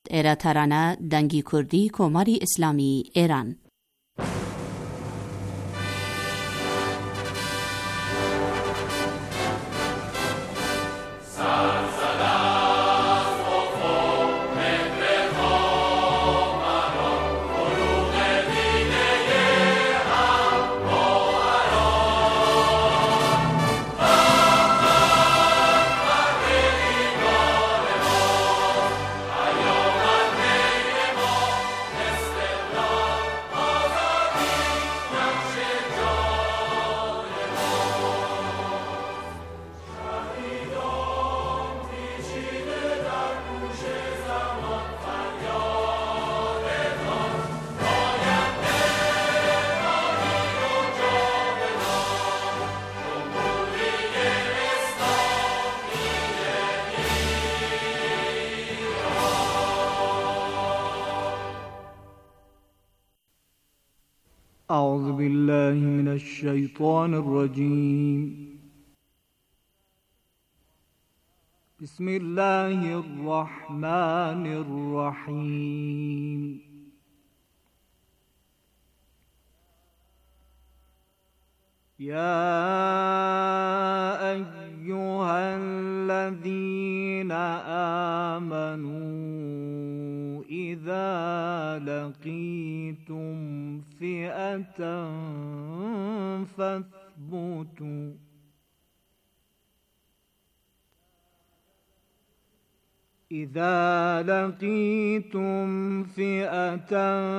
ایرا ترانه دنگی کردی کماری اسلامی ایران. اعوذ بالله من الشیطان الرجیم. بسم الله الرحمن الرحیم. یا ایها الذین آمنوا اذا لقیتم فئة فاثبتوا إذا لقيتم فئة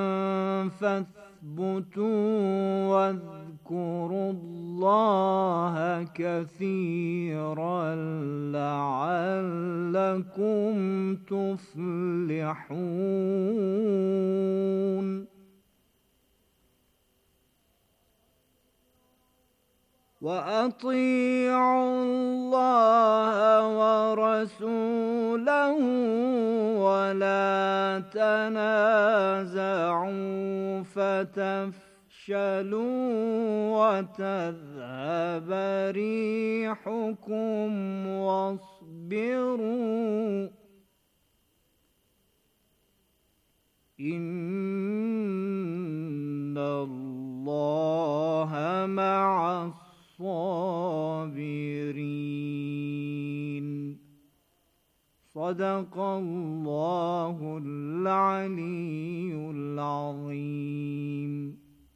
فاثبتوا واذكروا الله كثيرا لعلكم تفلحون. وأطيعوا الله ورسوله ولا تنازعوا فتفشلوا وتذهب ريحكم واصبروا إن الله مع الصابرين. صدق الله العلی العظیم.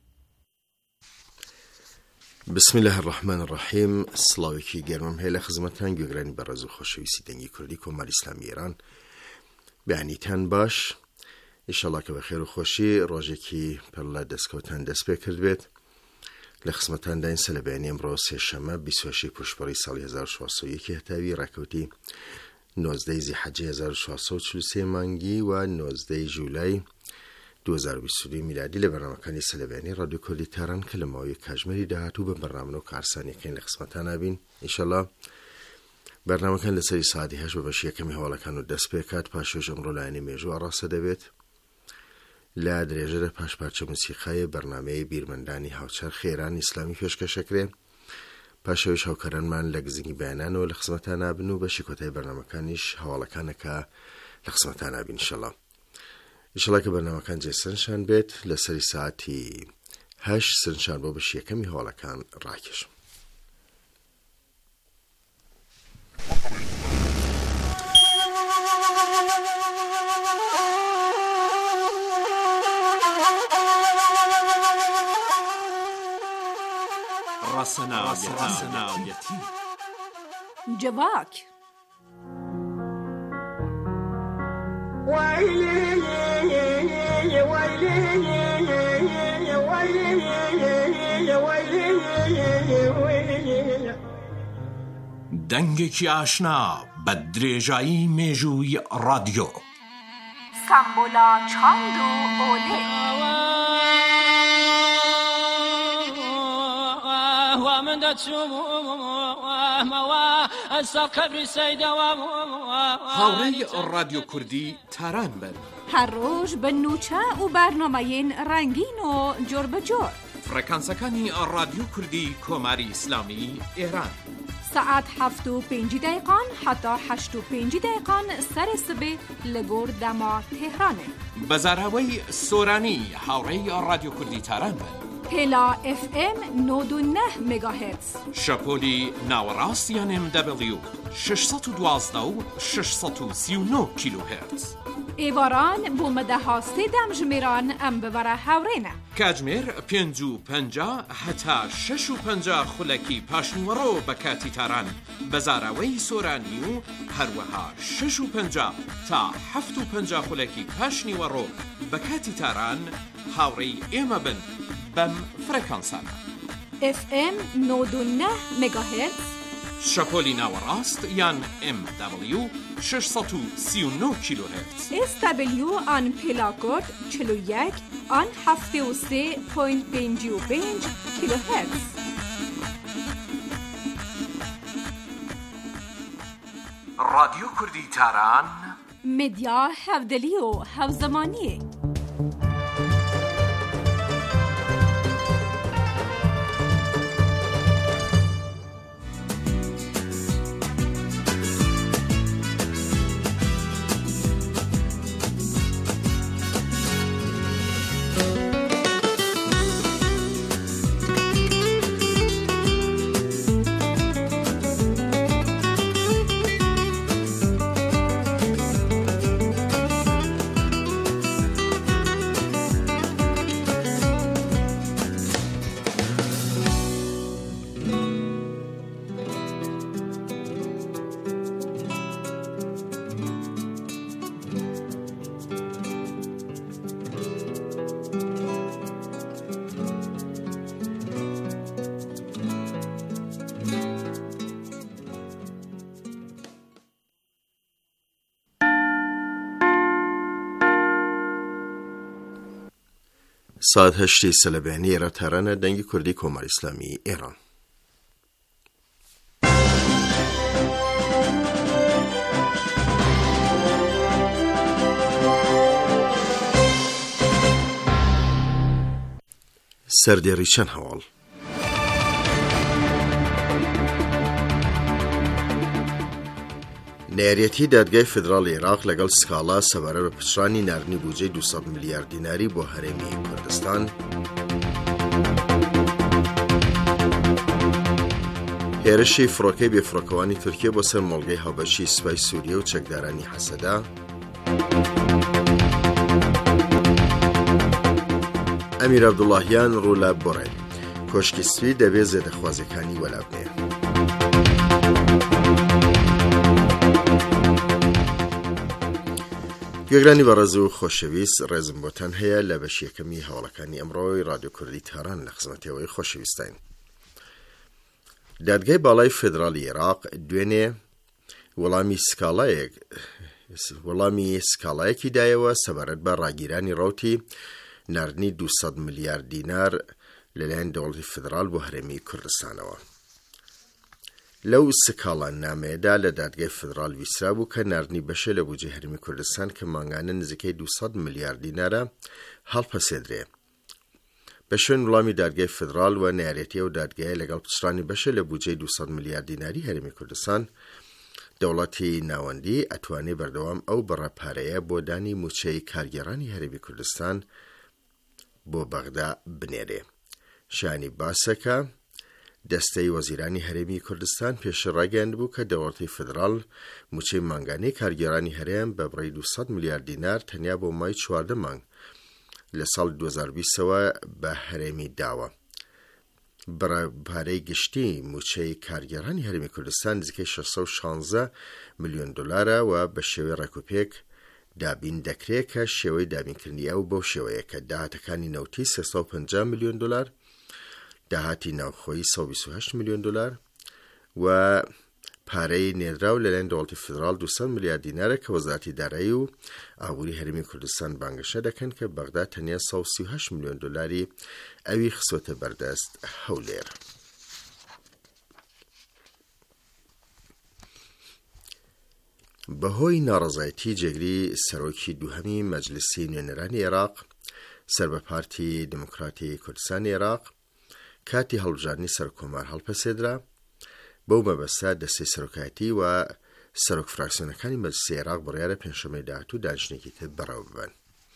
بسم الله الرحمن الرحیم. سلاوکی گرمم هیل خدمتتان گوگرانی برز و خوشویستی دنگی کردی کمال اسلامی ایران بیانی تن باش. انشالله که بخیر و خوشی روزی که پرلا دستکوتان دست بکرد بید لخدمتتان داین سال بیانی امروز سه‌شنبه 28 پشتباری سال 1401 هتاوی رکوتی 19 ذی‌حجه 1443 مانگی و 19 جولای 2022 میلادی لبرنامه‌کانی سال بیانی رادیو کردی تهران کلمه‌های کاژمری دهاتو به برنامه کارسانی که لخدمتتان نبین. انشالله برنامه‌کان لسری ساعتی هش و باشی کمی حوالکانو دست بکات پاشوش امرو لانی میجو آراسته دوید لا درجه پاش پارچه موسیقی برنامه بیرمندانی هاوچرخ ایران اسلامی پیشکش کرده. پاشوش هاوکاران من لگزینگی بیانان و لخدمتتان نبین و باشی کتای برنامه‌کانیش حوالکانه که لخدمتتان نبین. انشالله که برنامه‌کان جای سرنشان بید لسری ساعتی 8 سرنشان با باشی کمی حوالکان راکش. رسنایتی جواک دنگێکی ئاشنا بە درێژایی مێژووی رادیۆ سامبولا چاند و ئۆلێ هاوڕێی رادیۆ کوردی تاران بن هەر ڕۆژ بە نوچە و بەرنامەیەن ڕەنگین و جۆر بەجۆر فڕێکانسەکانی رادیۆ کوردی کۆماری ئیسلامی ئێران ساعت 7:05 حتی 8:05 سر صبح لگور دما تهرانه. بزاراوی سورانی هاوری رادیو کردی تاران بن. پلا FM 99 مگاهرتز. شپولی ناوراست یان MW 612 و 639 کیلوهرتز. ایواران بومده هاسته دمجمیران ام ببره هاورینه. کاجمیر 550 حتی 650 خلکی پاشنیوارو بکاتی تاران. بزاراوی سورانی و هروها 650 تا 750 خلکی پاشنیوارو بکاتی تاران هاوری ایما بن بم فرکانسانه. FM 99 مگاهرتز. شپولی ناوراست یان MW 639 کیلوهرتز. SW آن پلاکورد 41 آن 73.55 کیلوهرتز. رادیو کردی تاران مدیا هفدلی و هفزمانیه. ساعت 8 سلبانی ایران تهران دنگ کردی کماری اسلامی ایران. سردێریچەند هەواڵ. نارێتی دادگای فدراڵی عێراق لەگەڵ سکاڵا سەبارەت بە پچڕانی ناردنی بودجەی 200 میلیارد دیناری بۆ هەرێمی کوردستان. هێرشی فڕۆکەی بێفڕۆکەوانی تورکیە بۆ سەر مۆڵگەی هاوبەشی سوپای سووریە و چەکدارانی حەسەدا. ئەمیر عەبدوڵڵاهیان ڕوو لە بۆڕێل کۆشکی سوی دەبێت زێدەخوازیەکانی وەلابنێ. گوێگرانی بەڕێز و خۆشەویست، ڕێزم بۆتان هەیە لە بەش یەکەمی هەواڵەکانی ئەمڕۆی رادیۆ کوردی تاران لە خزمەتەوەی خۆشەویستین. دادگای باڵای فێدراڵی عێراق دوێنێ وەڵامی سکاڵایەکی دایەوە سەبارەت بە ڕاگیرانی ڕەوتی ناردنی 200 میلیارد دینار لەلایەن دەوڵەتی فدرال بۆ هەرێمی کوردستانەوە. لەو سکاڵان نامەیەدا لە دادگای فدرال ویسرا بوو کە ناردنی بەشە لە بودجەی هەرێمی کوردستان کە مانگانە نزیکەی 200 میلیارد دینارە هەڵپەسێدرێ. بە شوێن وڵامی دادگای فدرال و نارێتی و دادگایە لەگەڵ پچڕانی بەشە لە بودجەی 200 میلیارد دیناری هەرێمی کوردستان، دەوڵەتی ناوەندی ئەتوانێ بەردەوام ئەو بەڕەپارەیە بۆ دانی موچەی کارگێڕانی هەرێمی کوردستان بۆ بەغدا بنێرێ. شانی باسەکە دەستەی وەزیرانی هەرێمی کوردستان پێشە ڕاگەیاند بوو کە دەوڵەتی فدرال موچەی مانگانەی کارگێڕانی هەرێم بە بڕی 200 میلیارد دینار تەنیا بۆ مای 14 مانگ لە ساڵ 2020ەوە بە هەرێمی داوە. بەڕێپارەی گشتی موچەی کارگێڕانی هەرێمی کوردستان نزیکەی 616 میلیۆن دلارە و بە شێوەی ڕێکوپێک دابین دەکرێت کە شێوەی دابینکردنی ئەو بەو شێوەیە کە داهاتەکانی نەوتی 350 میلیۆن دلار، داهاتی ناوخۆیی 128 میلیۆن دلار و پارەی نێردراو لەلایەن دەوڵەتی فدرال 200 میلیارد دینارە کە وەزارەتی دارایی و ئابووری هەرێمی کوردستان بانگەشە دەکەن کە بەغدا تەنیا 138 میلیۆن دلاری ئەوی خسۆتە بەردەست هەولێر. بەهۆی ناڕەزایەتی جێگری سەرۆکی دووهەمی مەجلیسی نوێنەرانی عێراق سەر بە پارتی دموکراتی کوردستانی عێراق کاتی هەڵبژاردننی سەرکۆمار هەڵپەسێدرا. بەو مەبەستە دەستەی سەرۆکایەتی و سەرۆک فراکسیۆنەکانی مەجلیسی عێراق بڕیارە پێنجشەممەی داهاتوو دانیشتنێکی تر بەڕێوە ببەن.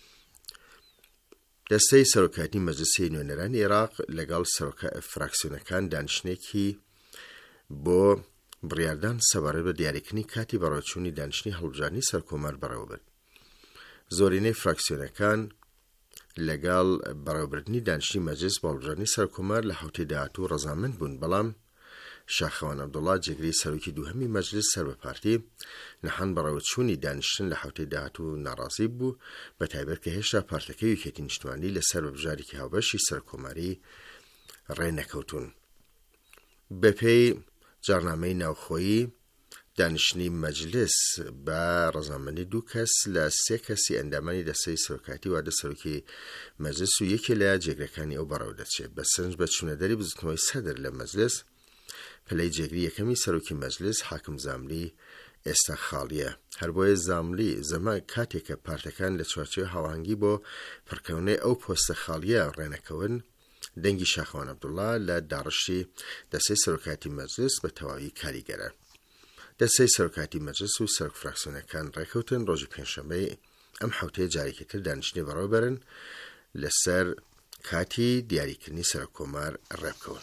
دەستەی سەرۆکایەتی مەجلیسی نوێنەرانی عێراق لەگەڵ فراکسیۆنەکان دانیشتنێکی بۆ بڕیاردان سەبارەت بە دیاریکردنی کاتی بەڕێوەچوونی دانیشتنی هەڵبژاردننی سەرکۆمار بەڕێوە برد. زۆرینەی فراکسیۆنەکان لەگەڵ بەڕێوەبردننی دانیشتنی مەجلیس بۆ هەڵبژاردننی سەرکۆمار لە هەوتەی داهاتوو ڕەزامەند بوون، بەڵام شاخەوان عەبدوڵڵا جێگری سەرۆکی دووهەمی مەجلیس سەربەپارتی نەحان بەڕێوەچوونی دانیشتن لە هەوتەی داهاتوو ناڕازی بوو، بەتایبەت کە هێشتا پارتەکەی یەکێتی نیشتیمانی لەسەر بەبژارێکی هاوبەشی سەرکۆماری ڕێنەکەوتون. بەپێی جارنامەی ناوخۆیی دانیشتنی مەجلیس بە ڕەزامەندی 2 کەس لە 3 کەسی ئەندامانی دەستەی سەرۆکایەتی واتە سەرۆکی مەجلیس و یەکێ لە جێگرەکانی ئەو بەڕێوە دەچێت. بە سەرنج بە چوونەدەری بزوتنەوەی سەدر لە مەجلیس پلەی جێگری یەکەمی سەرۆکی مەجلیس حاکم زاملی ئێستا خاڵیە. هەر بۆیە زاملی زەمە کاتێکە پارتەکان لە چوارچێوەی هاوهەنگی بۆ پڕکەونەی ئەو پۆستە خاڵیە ڕێنەکەون، دەنگی شاخەوان عەبدوڵڵا لە داڕشتی دەستەی سەرۆکایەتی مەجلیس بە تەواوی کاریگەرە. دەستەی سەرۆکایەتی مەجلیس و سەرۆک فراکسیۆنەکان ڕێکەوتن ڕۆژی پێنجشەممەی ئەم هەوتەیە جارێکیتر دانیشتنی بەڕێوە بەرن لەسەر کاتی دیاریکردنی سەرکۆمار ڕێبکەون.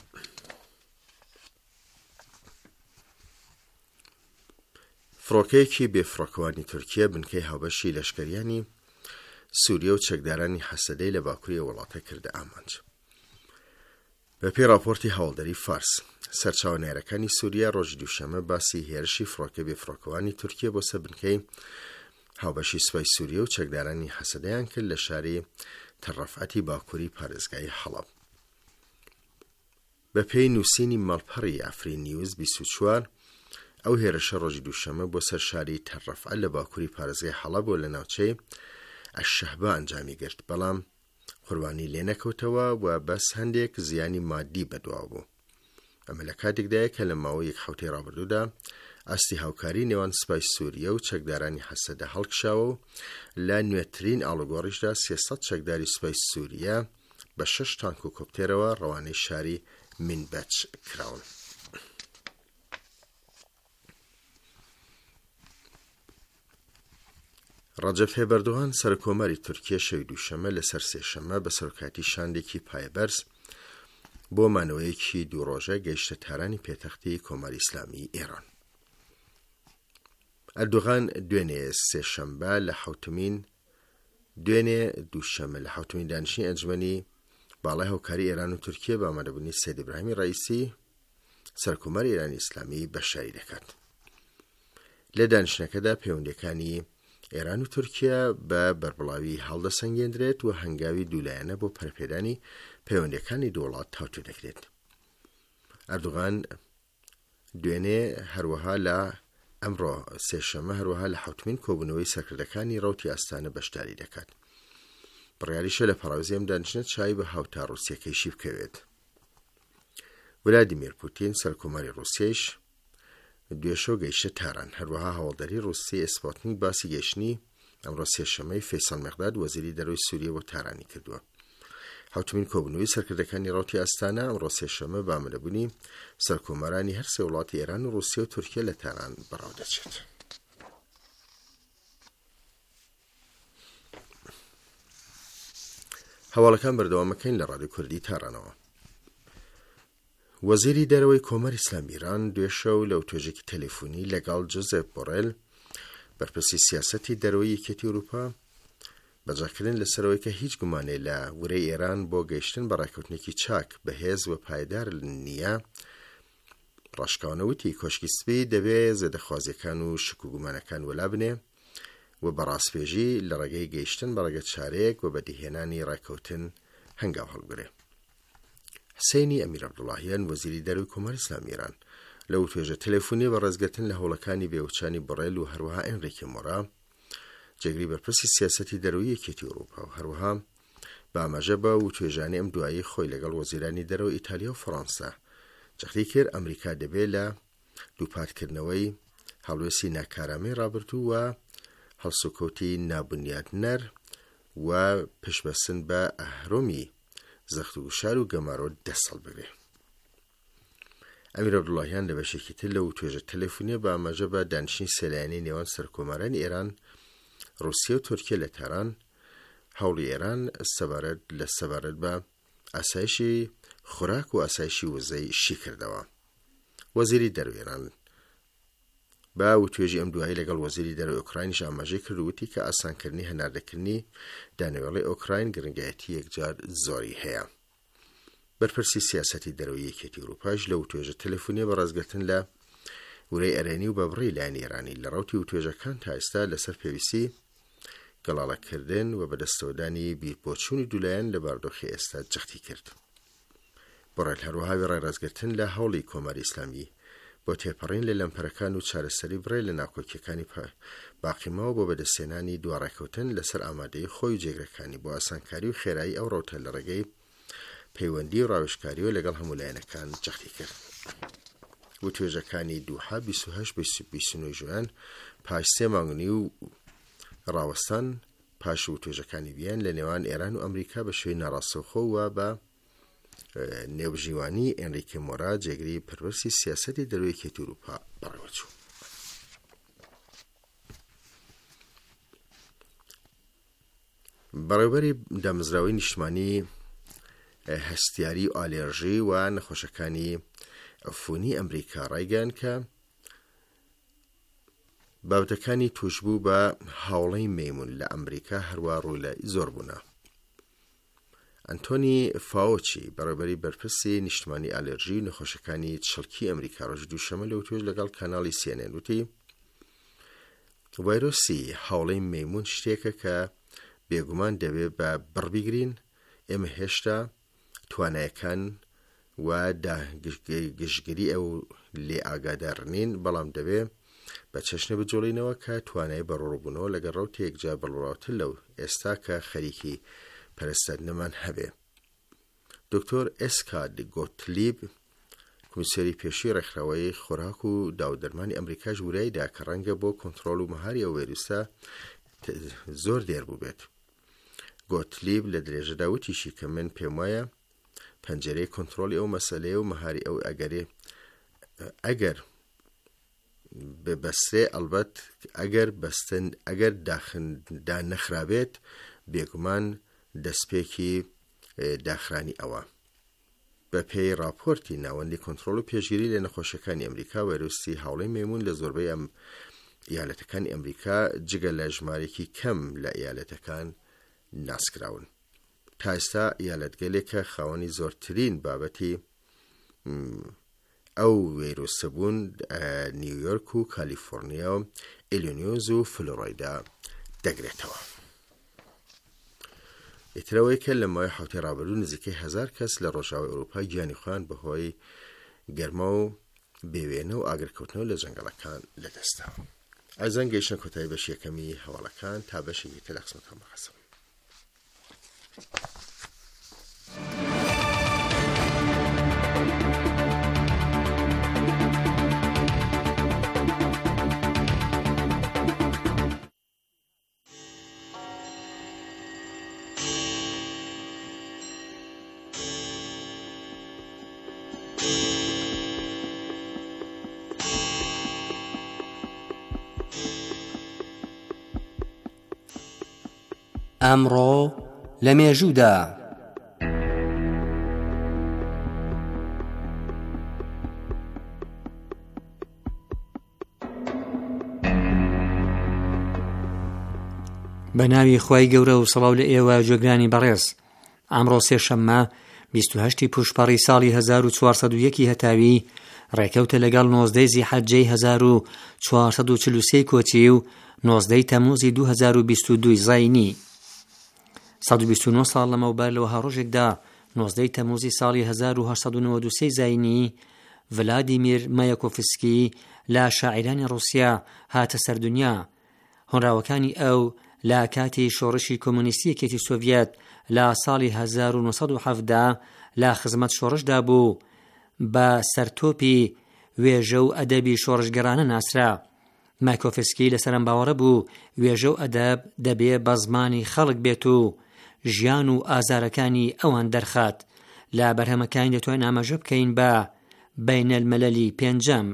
فڕۆکەیەکی بێفڕۆکەوانی تورکیا بنکەی هاوبەشی لەشکریانی سووریا و چەکدارانی حەسەدەی لە باکووری وڵاتە کردە ئامانج. بەپێی راپۆرتی هەوڵدەری فارس، سەرچاوەنێرەکانی سووریا ڕۆژی دووشەممە باسی هێرشی فڕۆکە بێفڕۆکەوانی تورکیا بۆ سەر بنکەی هاوبەشی سوپای سووریا و چەکدارانی حەسەدەیان کرد لە شاری تەڕەفعەتی باکووری پارێزگای حەڵەب. بەپێی نووسینی ماڵپەڕی ئافرین نیوز 24 ئەو هێرشە ڕۆژی دووشەممە بۆ سەر شاری تەڕەفعە لە باکووری پارێزگای حەڵەب و لە ناوچەی ئەششەحبا ئەنجامی گرت، بەڵام قوربانی لێ نەکەوتەوە و بەس هەندێک زیانی مادی بەدواو بوو. ئەمە لە کاتێکدایە کە لە ماوەی 1 هەفتەی ڕابردوودا ئاستی هاوکاری نێوان سوپای سووریا و چەکدارانی حەسەدە هەڵکشاوە و لە نوێترین ئاڵوگۆڕیشدا 300 چەکداری سوپای سووریا بە 6 تانک و کۆپتێرەوە ڕەوانەی شاری مینبەچ کراون. ڕەجەب تایب ئەردۆغان سەرکۆماری تورکیا شەوی دووشەممە لەسەر سێشەممە بە سەرۆکایەتی شاندێکی پایەبەرز بۆ مانەوەیەکی دوو ڕۆژە گەیشتە تارانی پێتەختی کۆماری ئیسلامی ئێران. ئەردۆغان دوێنێ دووشەممە لە حوتمین دانیشتنی ئەنجومەنی باڵای هاوکاری ئێران و تورکیا بە ئامادەبوونی سەید ئیبراهیمی ڕەئیسی سەرکۆماری ئێرانی ئیسلامی بەشداری دەکات. لە دانیشتنەکەدا پەیوەندیەکانی ئێران و تورکیا بە بەربڵاوی هەڵدەسەنگێندرێت و هەنگاوی دوولایەنە بۆ پەرپێدانی پەیوەندیەکانی دوو وڵات تاوتو دەکرێت. ئەردۆغان دوێنێ هەروەها لە ئەمڕۆ سێشەممە هەروەها لە حوتمین کۆبوونەوەی سەرکردەکانی ڕەوتی ئاستانە بەشداری دەکات. بڕیاریشە لە پەراوزی ئەم دانیشتنە چای بە هاوتا ڕووسیەکەیشی بکەوێت. ولادیمیر پوتین سەرکۆماری ڕووسیایش دوێشە گەیشتە تاران. هەروەها هەوڵدەری ڕووسی ئسپوتنیک باسی گەیشتنی ئەمڕۆ سێشەممەی فەیساڵ مەقداد وەزیری دەرەوەی سووریا بۆ تارانی کردووە. حوتمین کۆبوونەوەی سەرکردەکانی ڕەوتی ئاستانە ئەمڕۆ سێشەممە بە ئامادەبوونی سەرکۆمەرانی هەر سێ وڵاتی ئێران و ڕووسیا و تورکیا لە تاران بەڕاو دەچێت. هەواڵەکان بەردەوامەکەین لە ڕادیۆ کوردی تارانەوە. وەزیری دەرەوەی کۆمەری ئیسلامی ئێران دوێشەو لەو توێژێکی تەلەفۆنی لەگەڵ جۆزێف بۆڕێل بەرپرسی سیاسەتی دەرەوەی یەکێتی ئەوروپا بەجاکردن لەسەرەوەی کە هیچ گومانێ لە ورەی ئێران بۆ گەیشتن بە ڕێکەوتنێکی چاک بەهێز و پایدار نییە، ڕاشکاوانەوتی کۆشکی سپی دەبێت زێدەخوازیەکان و شک و گومانەکان وەلا بنێ و بەڕاستپێژی لە ڕێگەی گەیشتن بە ڕێگە چارەیەک و بەدیهێنانی ڕێکەوتن هەنگاو هەڵگرێ. حسینی ئەمیر عەبدوڵڵاهیان وەزیری دەرەوەی کۆمەری ئیسلامی ئێران لەو توێژە تەلەفۆنی بە ڕێزگرتن لە هەوڵەکانی بێوچانی بڕێل و هەروەها ئێنریکی مۆرا جێگری بەرپرسی سیاسەتی دەرەوەی یەکێتی ئەوروپا و هەروەها بە ئاماژە بە و توێژانی ئەم دوایی خۆی لەگەڵ وەزیرانی دەرەوە ئیتالیا و فەڕەنسا جەختی کرد ئەمریکا دەبێت لە دووپاتکردنەوەی هەڵوێستی ناکارامەی ڕابردوو و هەڵسوکەوتی نابونیادنەر و پشبەسن بە ئەهرۆمی زەخت و گوشار و گەمارۆ دەسەڵ ببێ. ئەمیر عەبدوڵڵاهیان لە بەشێکی تر لەو توێژە تەلەفۆنیە بە ئاماژە بە دانیشتنی سەلایەنی نێوان سەرکۆمارانی ئێران، رووسیا و تورکیا لە تاران هەوڵی ئێران سەبارەت بە ئاسایشی خوراک و ئاسایشی وزەی شی کردەوە. وەزیری دەرەوەی ئێران با وتوێژی ئەم دوایی لەگەڵ وەزیری دەرەوەی ئوکراینیش ئاماژەی کرد و وتی کە ئاسانکردنی هەناردەکردنی دانەوێڵەی ئوکراین گرنگایەتی یەکجار زۆری هەیە. بەرپرسی سیاسەتی دەرەوەی یەکێتی ئەوروپاش لە وتوێژە تەلەفۆنیە بەڕێزگرتن لە وورەی ئەرێنی و بەبڕی لایەنی ئێرانی لە ڕەوتی وتوێژەکان تا ئێستا لەسەر پێویستی گەڵاڵەکردن و بەدەستەوەدانی بیرپۆچوونی دوولایەن لە باردۆخی ئێستا جەختی کرد. بۆڕێل هەروەهاوی ڕێڕازگرتن لە هەوڵی کۆماری ئیسلامی بۆ تێپەڕین لە لەمپەرەکان و چارەسەری بڕێ لە ناکۆکیەکانی باقیماوە بۆ بەدەستێنانی دووەڕێکەوتن لەسەر ئامادەی خۆی و جێگرەکانی بۆ ئاسانکاری و خێرایی ئەو ڕەوتە لە ڕێگەی پەیوەندی و ڕاوێژکاریەوە لەگەڵ هەموو لایەنەکان جەختی کرد. وتوێژەکانی دووحا 28-29 ژوئان پاش 3 مانگنی و ڕاوەستان پاش وتوێژەکانی بیان لە نێوان ئێران و ئەمریکا بە شوێی ناڕاستەوخۆ و بە نێوژیوانی ئێنریکێ مۆرا جێگری پەروەرسی سیاسەتی دەرەوەی یەکێتی ئەوروپا بەڕێوەچوو. بەڕێوەبەری دامەزراوەی نیشتمانی هەستیاری و ئالێرژی و نەخۆشەکانی عفونی ئەمریکا ڕایگەیاند کە بابەتەکانی توشبوو بە هاوڵەی مەیمون لە ئەمریکا هەروە ڕووی لە زۆر بوونە. ئەنتۆنی فاوچی بەڕێوەبەری بەرپرسی نیشتمانی ئالێرژی و نەخۆشەکانی چڵکی ئەمریکا ڕۆژی دووشەمە لەو توێژ لەگەڵ کاناڵی CNN وتی ڤایرۆسی هاوڵەی مەیمون شتێکە کە بێگومان دەبێت بە بڕبیگرین. ئێمە هێشتا توانایەکان و گشتگیری ئەو لێ ئاگادارنین، بەڵام دەبێت بە چەشنە بجۆڵینەوە کە توانای بەڕۆڕبوونەوە لەگەڵ ڕەوتە یەکجا بەڵاوتر لەو ئێستا کە خەریکی پەرستاندنەمان هەبێ. دکتۆر ئێسکاد گۆتلیب کمیسیۆری پێشووی ڕێکخراوەی خۆراک و داودەرمانی ئەمریکاش وورایدا کە ڕەنگە بۆ کۆنتڕۆڵ و مەهاری ئەو ڤایرۆسە زۆر دێر بوو بێت. گۆتلیب لە درێژەدا وتیشی کە من پێم وایە پەنجەرەی کۆنتڕۆلی ئەو مەسەلەیە و مەهاری ئەو ئەگەر ببەسترێ، ئەلبەت ئەگەر داخدا نەخرابێت بێگومان دەستپێکی داخرانی ئەوە. بە پێی راپۆرتی ناوەندی کۆنتڕۆڵ و پێشگیری لە نەخۆشەکانی ئەمریکا، ڤایرۆسی هاوڵەی مەیمون لە زۆربەی ئەم ئیالەتەکانی ئەمریکا جگە لە ژمارێکی کەم لە ئیالەتەکان ناسکراون. تا ئێستا ئیالەتگەلێکە خاوەنی زۆرترین بابەتی ئەو ڤایرۆسە بوون نیویۆرک و کالیفۆرنیا و ئیلینۆیز و فلۆریدا دەگرێتەوە. ئیترەوەی کە لە ماوەی هەفتەی ڕابردوو نزیکەی 1000 کەس لە ڕۆژاوای ئەوروپا گیانی خۆیان بەهۆی گەرما و بێوێنە و ئاگرکەوتنەوە لە جەنگەڵەکان لەدەستا. ئازان گەیشتە کۆتایی بەشی یەکەمی هەواڵەکان تا بەشێکی تر لە قسمەتەکان بەخەسم. ئەمڕۆ لە مێژوودا بە ناوی خوای گەورە و سەڵاو لە ئێوە جێگرانی بەڕێز. ئەمڕۆ سێشەممە 28 پوشپەڕی ساڵی 1401 هەتاوی ڕێکەوتە لەگەڵ 19 زیحەجەی 1443 کۆچی و 19 تەموزی 2022 زاینی. 129 ساڵ لەمەوبەر لەوەها ڕۆژێکدا 19 تەموزی ساڵی 1893 زاینی ڤلادیمیر مایەکۆفسکی لە شاعیرانی ڕووسیا هاتە سەردونیا. هۆنراوەکانی ئەو لە کاتی شۆڕشی کۆمونیستی یەکێتی سۆڤیەت لە ساڵی 1970 لە خزمەت شۆڕشدا بوو. بە سەرتۆپی وێژە و ئەدەبی شۆڕشگەرانە ناسرا. مایکۆفسکی لە سەرەنباوەڕە بوو وێژە و ئەدەب دەبێ بە زمانی خەڵک بێت و ژیان و ئازارەکانی ئەوان دەرخات. لە بەرهەمەکانی دەتوانین ئاماژە بکەین بە بین المللی پێنجەم.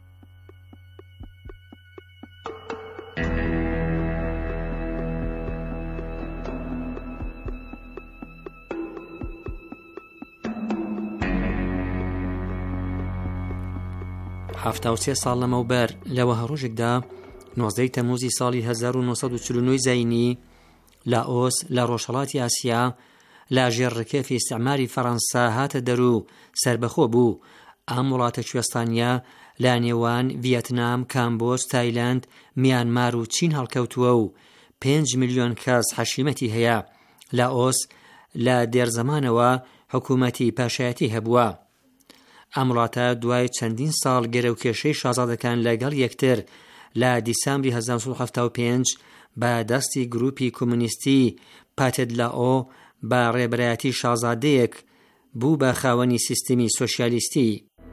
هەفتە و سێ ساڵ لەمەوبەر لەوە هەڕۆژێکدا 19 تەموزی ساڵی 1949 زاینی لاۆس لە ڕۆژهەڵاتی ئاسیا لا ژێڕکێفی ئیستیعماری فەڕەنسا هاتە دەرو سربەخۆ بوو. ئەم وڵاتە کوێستانیا لا نێوان ڤیەتنام، کامبۆج، تایلاند، میانمار و چین هەڵکەوتووە و 5 ملیۆن کەس حەشیمەتی هەیە. لاۆس لە دێرزەمانەوە حکوومەتی پاشایەتی هەبووە. ئەم وڵاتە دوای چەندین ساڵ گەرەوکێشەی شازادەکان لەگەڵ یەکتر لە دیسامبری 1975 بە دەستی گروپی کۆمونیستی پاتێد لاۆ بە ڕێبەرایەتی شازادەیەک بوو بە خاوەنی سیستمی سۆشیالیستی.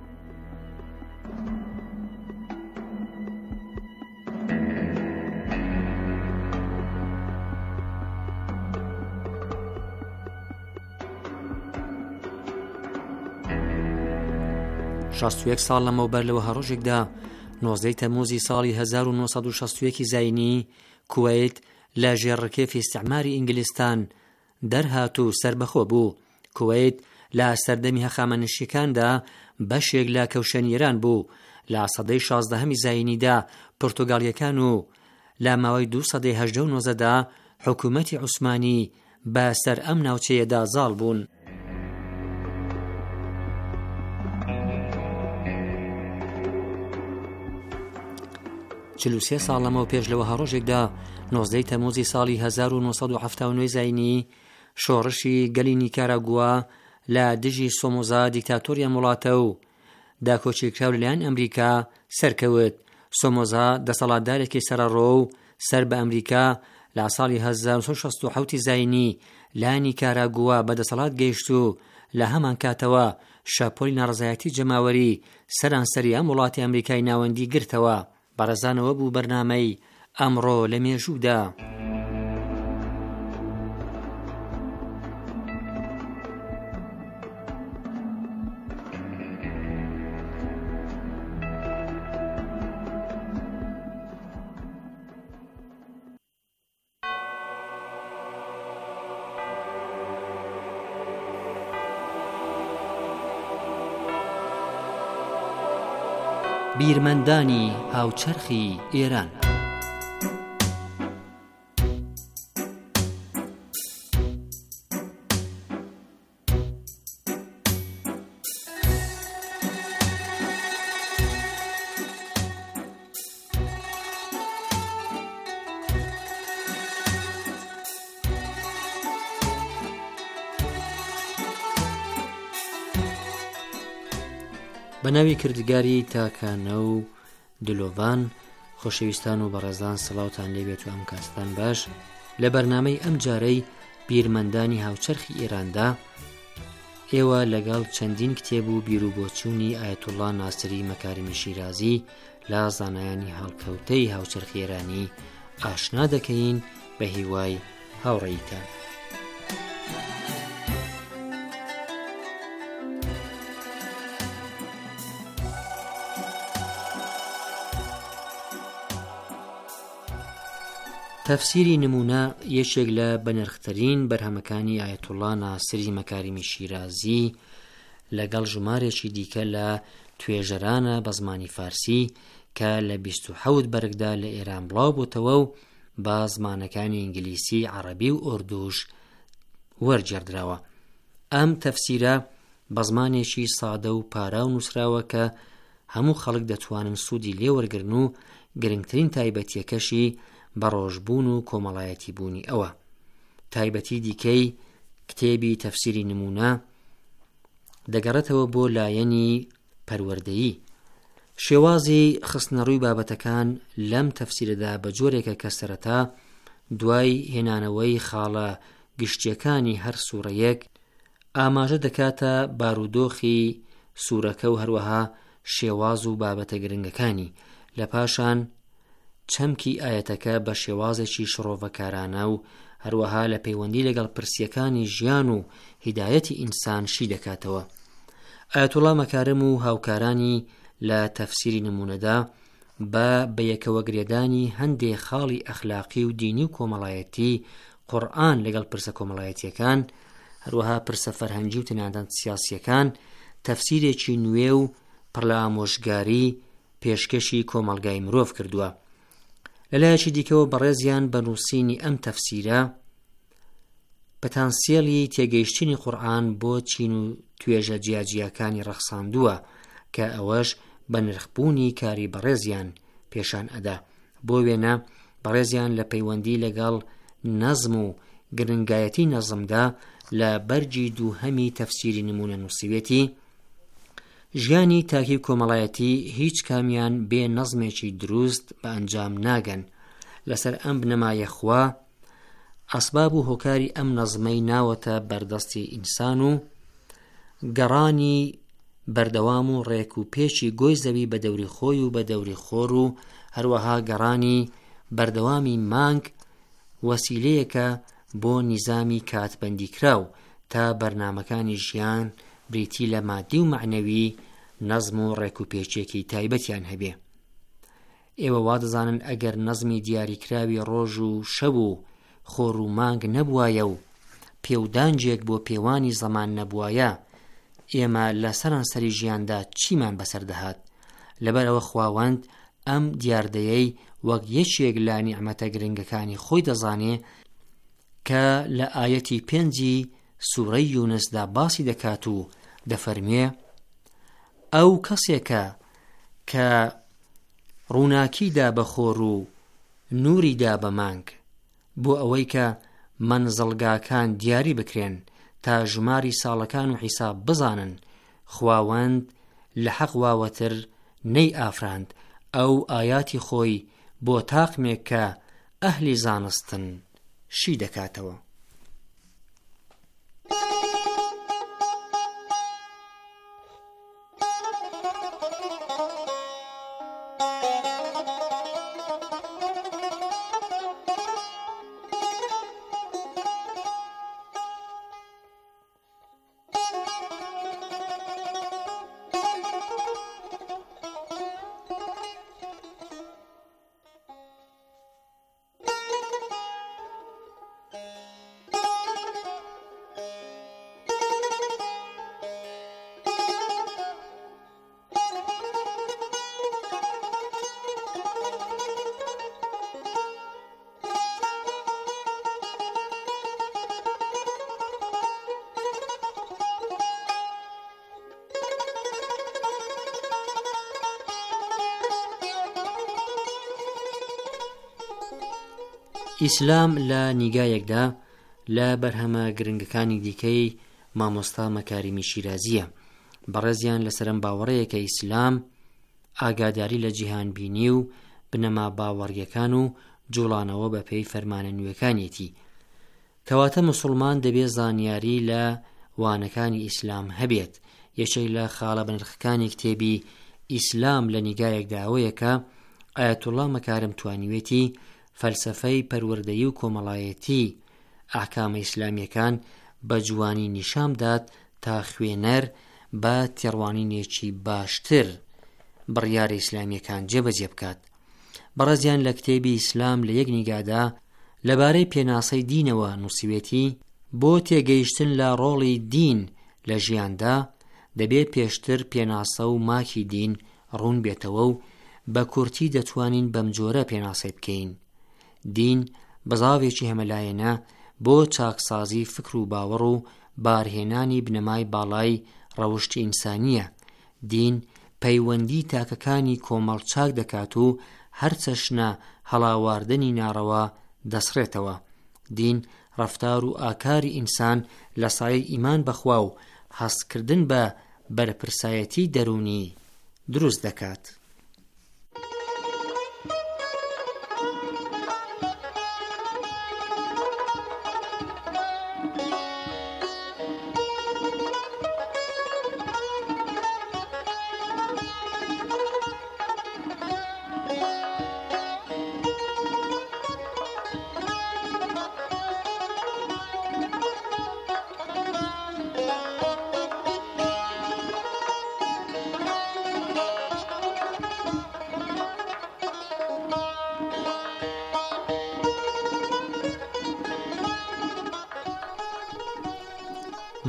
شەست ساڵ لەمەوبەر لەوە هەڕۆژێکدا 19 تەموزی ساڵی 1961 زاینی کوێیت لە ژێڕکێفی ئیستیعماری ئینگلیستان دەرهات و سربەخۆ بوو. کوێیت لە سەردەمی هەخامنشیەکاندا بەشێک لە کەوشەنیێران بوو. لە سەدەی 16 زاینیدا پورتوگالیەکان و لە ماوەی 2 سەدەی 18 و 19دا حکوومەتی عوسمانی بە سەر ئەم ناوچەیەدا زاڵ بوون. چلوسێ ساڵ لەمەوە پێش لەوە هەڕۆژێکدا 19 تەموزی ساڵی 1979 زاینی شۆڕشی گەلی نیکاراگووا لە دژی سۆمۆزا دیکتاتۆریە وڵاتە و داکۆچیکراو لەلایەن ئەمریکا سەرکەوت. سۆمۆزا دەسەڵاتدارێکی سەرەڕۆ و سەر بە ئەمریکا لە ساڵی 1967 زاینی لە نیکاراگووا بەدەسەڵات گەیشت و لە هەمان کاتەوە شاپۆلی ناڕزایەتی جەماوەری سەرانسەری ئەم وڵاتی ئەمریکای ناوەندی گرتەوە. بەڕێزانەوە بوو بەرنامەی ئەمڕۆ لە مێژوودا. بیرمەندانی هاوچەرخی ئێران. بەناوی کردگاری تاکانە و دلۆڤان خۆشەویستان و بەڕێزان سڵاوتان لێبێت و ئەم کاستان باش. لە بەرنامەی ئەم جارەی بیرمەندانی هاوچەرخی ئێراندا ئێوە لەگەڵ چەندین کتێب و بیرروبۆچوونی ئایەتوڵڵا ناسری مەکارمی شیرازی لە زانایانی هەڵکەوتەی هاوچەرخی ئێرانی ئاشنا دەکەین بە هیوای هاوڕێیتان. تەفسیری نمونە یەکێک لە بەنرخترین بەرهەمەکانی ئایەتوڵڵا ناسری مەکارمی شیرازی لەگەڵ ژمارێکی دیکە لە توێژەرانە بە زمانی فارسی کە لە 27 بەرگدا لە ئێران بڵاو بووتەوە و بە زمانەکانی ئینگلیسی، عەرەبی و ئوردوش وەرجێڕدراوە. ئەم تەفسیرە بە زمانێکی سادە و پارا و نووسراوە کە هەموو خەڵک دەتوانن سوودی لێوەرگرن و گرنگترین تایبەتیەکەشی بەڕۆژبوون و کۆمەڵایەتی بوونی ئەوە. تایبەتی دیکەی کتێبی تەفسیری نمونە دەگەڕێتەوە بۆ لایەنی پەروەردەیی. شێوازی خستنەڕووی بابەتەکان لەم تەفسیرەدا بە جۆرێکە کە سەرەتا دوای هێنانەوەی خاڵە گشتیەکانی هەر سوورەیەک ئاماژە دەکاتە بارودۆخی سوورەکە و هەروەها شێواز و بابەتە گرنگەکانی. لە پاشان چەمکی ئاەتەکە بە شێوازێکی شڕۆڤەکارانە و هەروەها لە پەیوەندی لەگەڵ پرسیەکانی ژیان و هیدایەتی ئینسان شی دەکاتەوە. ئایەتوڵا مەکارم و هاوکارانی لە تەفسیری نمونەدا بە یەکەوە گرێدانی هەندێک خاڵی ئەخلاقی و دینی و کۆمەڵایەتی قورئان لەگەڵ پرسە کۆمەڵایەتیەکان، هەروەها پرسە فەرهەنگی و تەنانەت سیاسیەکان، تەفسیرێکی نوێ و پڕ لە ئامۆژگاری پێشکەشی کۆمەڵگای مرۆڤ کردووە. لەلایەکی دیکەوە بەڕێزیان بە نووسینی ئەم تەفسیرە پەتانسیێلی تێگەیشتنی قورئان بۆ چین و توێژە جیاجیەکانی ڕەخساندووە کە ئەوەش بە نرخبوونی کاری بەڕێزیان پێشان ئەدا. بۆ وێنە بەڕێزیان لە پەیوەندی لەگەڵ نەزم و گرنگایەتی نەزمدا لە بەرجی دووهەمی تەفسیری نمونە نووسیوێتی ژیانی تاکی کۆمەڵایەتی هیچ کامیان بێ نەزمێکی دروست بە ئەنجام ناگەن. لەسەر ئەم بنەمایە خوا ئەسباب و هۆکاری ئەم نەزمەی ناوەتە بەردەستی ئینسان و گەڕانی بەردەوام و ڕێک و پێشی گۆی زەوی بە دەوری خۆی و بە دەوری خۆر و هەروەها گەڕانی بەردەوامی مانگ وەسیلەیەکە بۆ نیزامی کاتبەندی کراو تا بەرنامەکانی ژیان بریتی لە مادی و معنەوی نەزم و ڕێک و پێچێکی تایبەتیان هەبێ. ئێوە وا دەزانن ئەگەر نەزمی دیاریکراوی ڕۆژ و شەو و خۆڕ و مانگ نەبوایە و پێودانجێک بۆ پێوانی زەمان نەبوایە، ئێمە لە سەرانسەری ژیاندا چیمان بەسەر دەهات؟ لەبەرەوە خواوەند ئەم دیاردەیەی وەک یەکێک لە نیعمەتە گرنگەکانی خۆی دەزانێ کە لە ئاەتی 5 سوورەی یونسدا باسی دەکات و دەفەرمێ ئەو کەسێکە کە ڕووناکیدا بە خۆر و نووریدا بە مانگ بۆ ئەوەی کە مەنزڵگاکان دیاری بکرێن تا ژماری ساڵەکان و حیساب بزانن، خواوەند لە حەق واوەتر نەی ئافراند ئەو ئاياتی خۆی بۆ تاقمێک کە ئەهلی زانستن شی دەکاتەوە. ئیسلام لە نیگایەکدا لە بەرهەمە گرنگەکانی دیکەی مامۆستا مەکاریمی شیرازیە. بەڕێزیان لەسەرم باوەڕەیە کە ئیسلام ئاگاداری لە جیهان بینی و بنەما باوەڕیەکان و جوڵانەوە بە پێی فەرمانە نوێەکانیەتی، کەواتە موسڵمان دەبێت زانیاری لە وانەکانی ئیسلام هەبێت. یەکێک لە خاڵە بنرخەکانی کتێبی ئیسلام لە نیگایەکدا ئەوەیە کە ئایەتوڵا مەکارم توانیوێتی فەلسەفەی پەروەردەیی و کۆمەڵایەتی ئاحکامە ئیسلامیەکان بە جوانی نیشامدات تا خوێنەر بە تێڕوانینێکی باشتر بڕیارە ئیسلامیەکان جێبەجێ بکات. بەڕێزیان لە کتێبی ئیسلام لە یەک نیگادا لەبارەی پێناسەی دینەوە نووسیوێتی بۆ تێگەیشتن لە ڕۆڵی دین لە ژیاندا دەبێت پێشتر پێناسە و ماکی دین ڕوون بێتەوە و بە کورتی دەتوانین بەم جۆرە پێناسەی بکەین. دین بەزاوێکی هەمەلایەنە بۆ چاکسازی فکر و باوەڕ و بارهێنانی بنەمای باڵای ڕەوشتی ئینسانیە. دین پەیوەندی تاکەکانی کۆمەڵ چاک دەکات و هەرچەشنە هەڵاواردنی ناڕەوا دەسڕێتەوە. دین ڕەفتار و ئاکاری ئینسان لە سایەی ئیمان بەخوا و هەستکردن بە بەرپرسایەتی دەرونی دروست دەکات.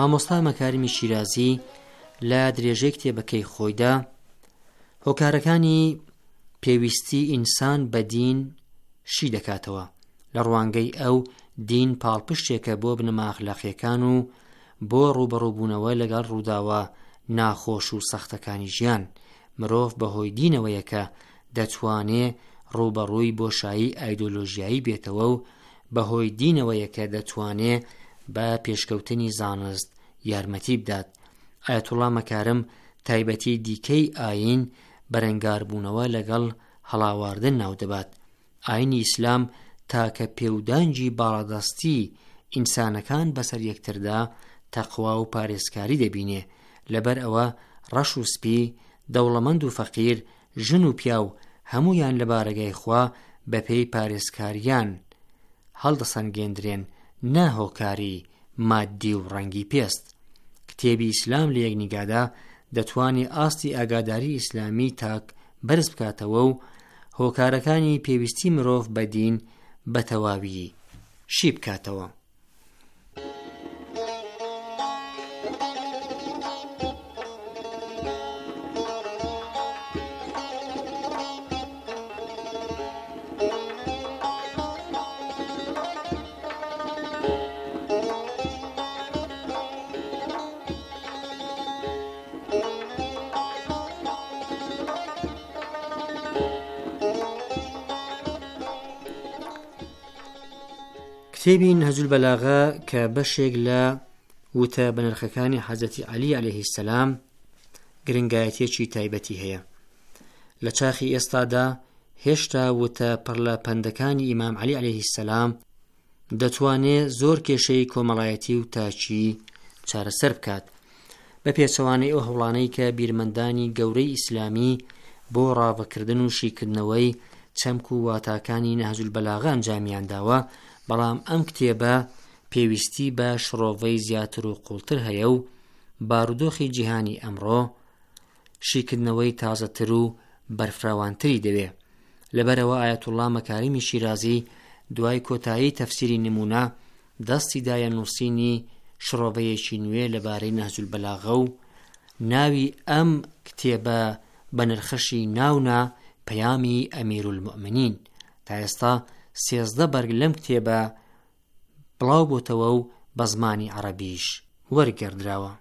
مامۆستا مەکاریمی شیرازی لە درێژەی کتێبەکەی خۆیدا هۆکارەکانی پێویستی ئینسان بە دین شی دەکاتەوە لە ڕوانگەی ئەو دین پاڵپشتێکە بۆ بنەما ئەخلاقیەکان و بۆ ڕوبەڕووبوونەوە لەگەڵ ڕووداوە ناخۆش و سەختەکانی ژیان. مرۆڤ بەهۆی دینەوەیەکە دەتوانێ ڕوبەڕووی بۆشایی ئایدۆلۆژیایی بێتەوە و بەهۆی دینەوەیەکە دەتوانێ بە پێشکەوتنی زانست یارمەتی بدات. ئایەتوڵا مەکارم تایبەتی دیکەی ئاین بەرەنگاربوونەوە لەگەڵ هەڵاواردن ناو دەبات. ئاینی ئیسلام تاکە پێودانگی باڵادەستی ئینسانەکان بەسەر یەکتردا تەقوا و پارێزکاری دەبینێ. لەبەر ئەوە ڕەش و سپی، دەوڵەمەند و فەقیر، ژن و پیا و هەمویان لە بارەگای خوا بەپێی پارێزکاریان هەڵدەسەنگێندرێن، ناهۆکاری مادی و ڕەنگی پێست. کتێبی ئیسلام لە یەکنیگادا دەتوانێت ئاستی ئاگاداری ئیسلامی تاک بەرز بکاتەوە و هۆکارەکانی پێویستی مرۆڤ بە دین بە تەواوی شی بکاتەوە. کتێبی نەهجول بەلاغە کە بەشێک لە وتە بەنرخەکانی حەزەتی عەلی عەلەیهی سەلام گرنگایەتێکی تایبەتی هەیە. لە چاخی ئێستادا هێشتا وتە پڕ لە پەندەکانی ئیمام عەلی عەلەیهی سەلام دەتوانێت زۆر کێشەی کۆمەڵایەتی و تاچی چارەسەر بکات بە پێچەوانەی ئەو هەوڵانەی کە بیرمەندانی گەورەی ئیسلامی بۆ ڕاوەکردن و شیکردنەوەی چەمک و واتاکانی نەهجول بەلاغە ئەنجامیان داوە. بەڵام ئەم کتێبە پێویستی بە شڕۆڤەی زیاتر و قوڵتر هەیە و بارودۆخی جیهانی ئەمڕۆ شیکردنەوەی تازەتر و بەرفراوانتری دەوێ. لەبەرەوە ئایەتوڵا مەکاریمی شیرازی دوای کۆتایی تەفسیری نمونە دەستی دایە نووسینی شڕۆڤەیەکی نوێ لەبارەی نەهجول بەلاغە و ناوی ئەم کتێبە بە نرخەشی ناونا پەیامی ئەمیرولمومنین. تا ئێستا 13 بەرگ لەم کتێبە بڵاو بۆتەوە و بە زمانی عەرەبیش وەرگێڕدراوە.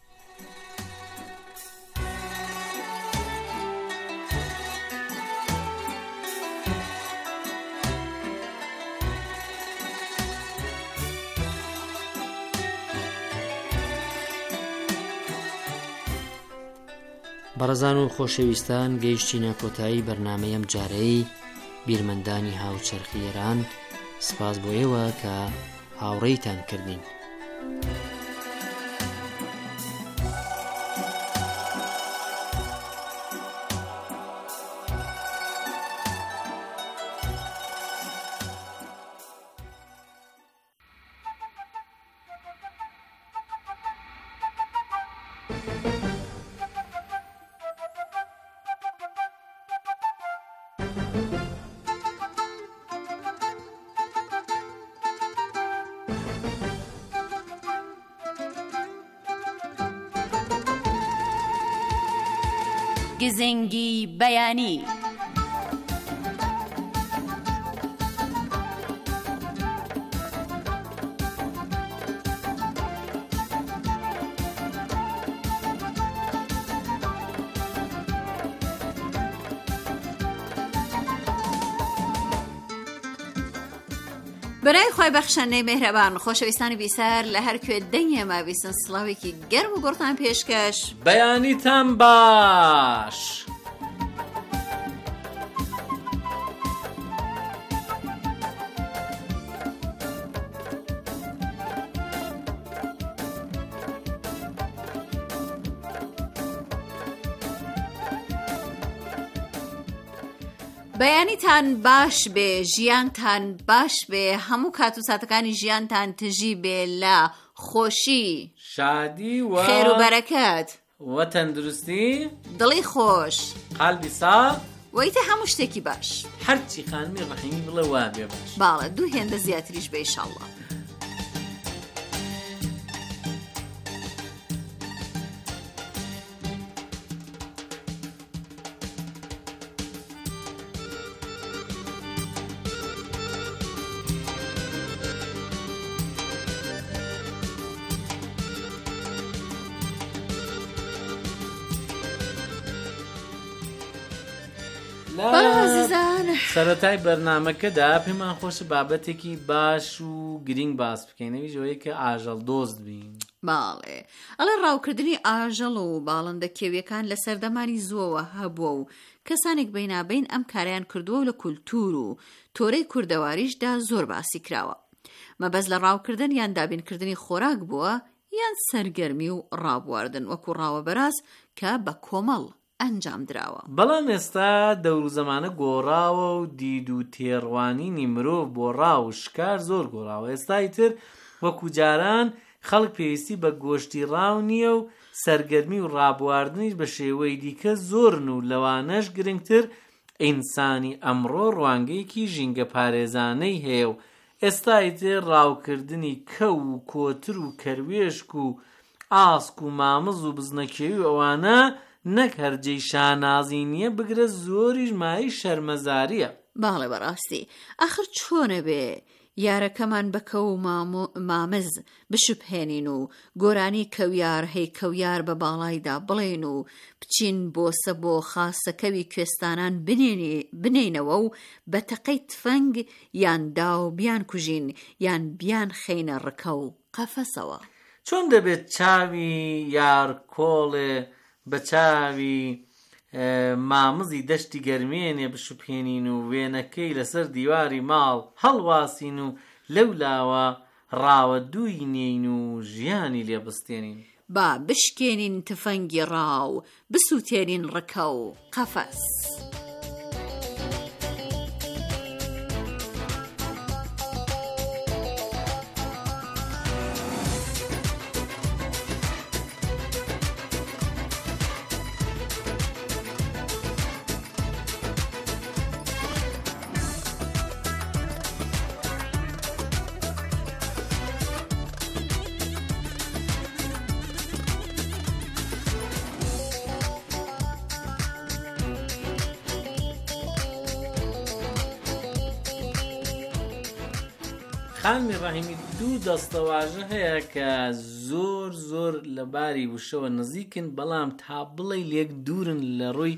بەڕێزان و خۆشەویستان، گەیشتینە کۆتایی بەرنامەیەم جارەی بیرمەندانی هاوچەرخی ئێران. سپاس بۆ ئێوە کە هاوڕێیتان کردین. گزنگی بەیانی. بەرای خۆی بەخشەندەی مێهرەبان، خۆشەویستانی بیسەر لە هەر کوێ دەنگێمە بیستن سڵاوێکی گەرم و گۆڕتان پێشکەش. بەیانیتان باش. بەیانیتان باش بێ، ژیانتان باش بێ، هەموو کات و ساتەکانی ژیانتان تژی بێ لە خۆشی، شادی و خێر و بەرەکەت و تەندروستی، دڵی خۆش، قەلبی ساف، وەیتە هەموو شتێکی باش. هەرچی خانمی ڕەحیمی بڵێ وا بێ باش. باڵە دوو هێندە زیاتریش بێ ئینشاڵڵا. بەڵێ عەزیزان سەرەتای بەرنامەکەدا پێمان خۆشە بابەتێکی باش و گرنگ باس بکەینەوەی ژەوەیە کە ئاژەڵ دۆست بین. باڵێ ئەڵێ ڕاوکردنی ئاژەڵ و باڵندە کێویەکان لە سەردەمانی زووەوە هەبووە و کەسانێک بینابین ئەم کاریان کردووە و لە کولتور و تۆرەی کوردەواریشدا زۆر باسی کراوە. مەبەز لە ڕاوکردن یان دابینکردنی خۆراک بووە یان سەرگەرمی و ڕابواردن وەکو ڕاوە بەراز کە بە کۆمەڵ ئەنجام دراوە. بەڵام ئێستا دەور و زەمانە گۆڕاوە و دید و تێڕوانینی مرۆڤ بۆ ڕاو و شکار زۆر گۆڕاوە. ئێستای تر وەکو جاران خەڵک پێویستی بە گۆشتی ڕاو نییە و سەرگەرمی و ڕابواردنیش بە شێوەی دیکە زۆرن و لەوانەش گرنگتر ئینسانی ئەمڕۆ ڕوانگەیەکی ژینگە پارێزانەی هەیە و ئێستای تر ڕاوکردنی کە و کۆتر و کەروێشک و ئاسک و مامز و بزنەکێوی و ئەوانە نەک هەرجەی شانازی نییە بگرە زۆریش مای شەرمەزاریە. باڵێ بەڕاستی ئاخر چۆنە بێ یارەکەمان بەکە و مامز بشوبهێنین و گۆرانی کەویار هەی کەویار بە باڵایدا بڵێن و بچین بۆسە بۆ خاسەکەوی کوێستانان بنێنەوە و بە تەقەی تفەنگ یان داو بیان کوژین یان بیان خەینە ڕکە و قەفەسەوە. چۆن دەبێت چاوی یار کۆڵێ بە چاوی مامزی دەشتی گەرمێنێ بشوپێنین و وێنەکەی لەسەر دیواری ماڵ هەڵواسین و لەولاوە ڕاوە دووینین و ژیانی لێ بستێنین. با بشکێنین تفەنگی ڕاو بسووتێنین ڕکە و قەفەس. خانمی ڕاهیمی دوو دەستەواژە هەیە کە زۆر لە باری وشەوە نزیکن بەڵام تا بڵێ لێک دوورن لە ڕووی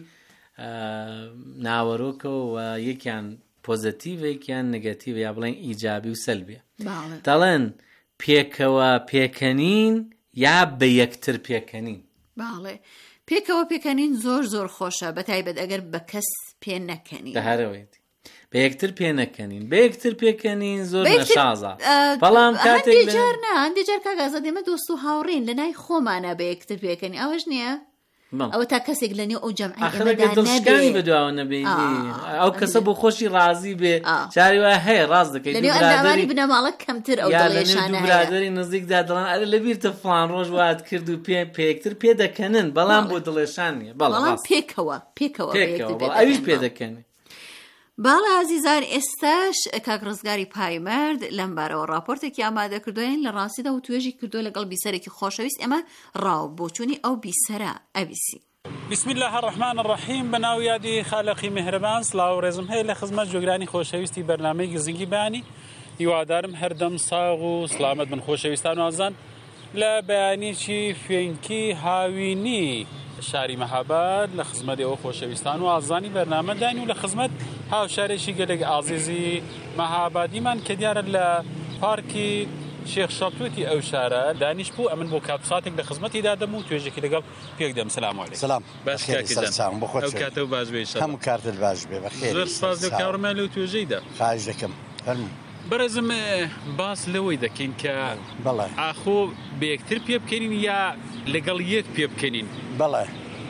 ناوەڕۆکەوە یەکیان پۆزەتیڤە یەکیان نەگەتیڤە یا بڵێن ئیجابی و سەلبیە. دەڵێن پێکەوە پێکەنین یا بە یەکتر پێکەنین. باڵێ پێکەوە پێکەنین زۆر خۆشە بەتایبەت ئەگەر بە کەس پێ نەکەنین. هەرەوەیت بە یەکتر پێ نەکەنین بە یەکتر پێکەنین زۆر نەشازە. بەڵام کاتێک هەندێک جار کاگازە دێمە دۆست و هاوڕین لە نای خۆمانە بە یەکتر پێکەنی ئەوەش نییە ئەوە تا کەسێک لە نێو ئەو جەمعەکانی بەدواوە نەبێ ئەو کەسە بۆ خۆشی ڕازی بێ جاری وایە هەیە ڕاست دەکەیت لەنێوانی بنەماڵە کەمتر ئەو دڵێشانە برادری نزیکدا دڵان ئەرە لەبیرتە فڵان ڕۆژ وات کرد و پێکتر پێ دەکەنن بەڵام بۆ دڵێشان نییە. بەڵام پێکەوە ئەویش پێ دەکەنێ. باڵە عزیزان ئێستاش کاک ڕزگاری پایمەرد لەم بارەوە راپۆرتێکی ئامادە کردوین لە ڕاستیدا و توێژی کردو لەگەڵ بیسەرێکی خۆشەویست ئێمە ڕاو بۆچوونی ئەو بیسەرە ئەویسی. بسم الله الرحمن الرحیم بەناو یادی خالقی میهرەبان سڵاو و ڕێزم هەیە لە خزمەت جۆگرانی خۆشەویستی بەرنامەی گزنگی بەیانی. هیوادارم هەردەم ساغ و سڵامەت بن خۆشەویستان و ئازان لە بەیانێکی فێنکی هاوینی شاری مەهاباد لە خزمەت ئێوە خۆشەویستان و ئازانی بەرنامەدانی و لە خزمەت هاوشارێکی گەلێک ئازیزی مەهابادیمان کە دیارە لە پارکی شێخ شەڵتوتی ئەو شارە دانیش بوو. ئەمن بۆ کاتساتێک لە خزمەتیدا دەم و توێژێکی لەگەڵ پێک دەم. سلام عەلەیکم. سلام باش کاکەجان ئەو کاتە باش بێ هەموو کارتت باش بێ بەخێر. زۆر سپاس لە کاڕمان لەو توێژەیدا. خواهش دەکەم. فەرموو. بەڕێزم باس لەوەی دەکەین کە ئاخۆ بە یەکتر پێ بکەنین یا لەگەڵ یەک پێ بکەنین. بەڵێ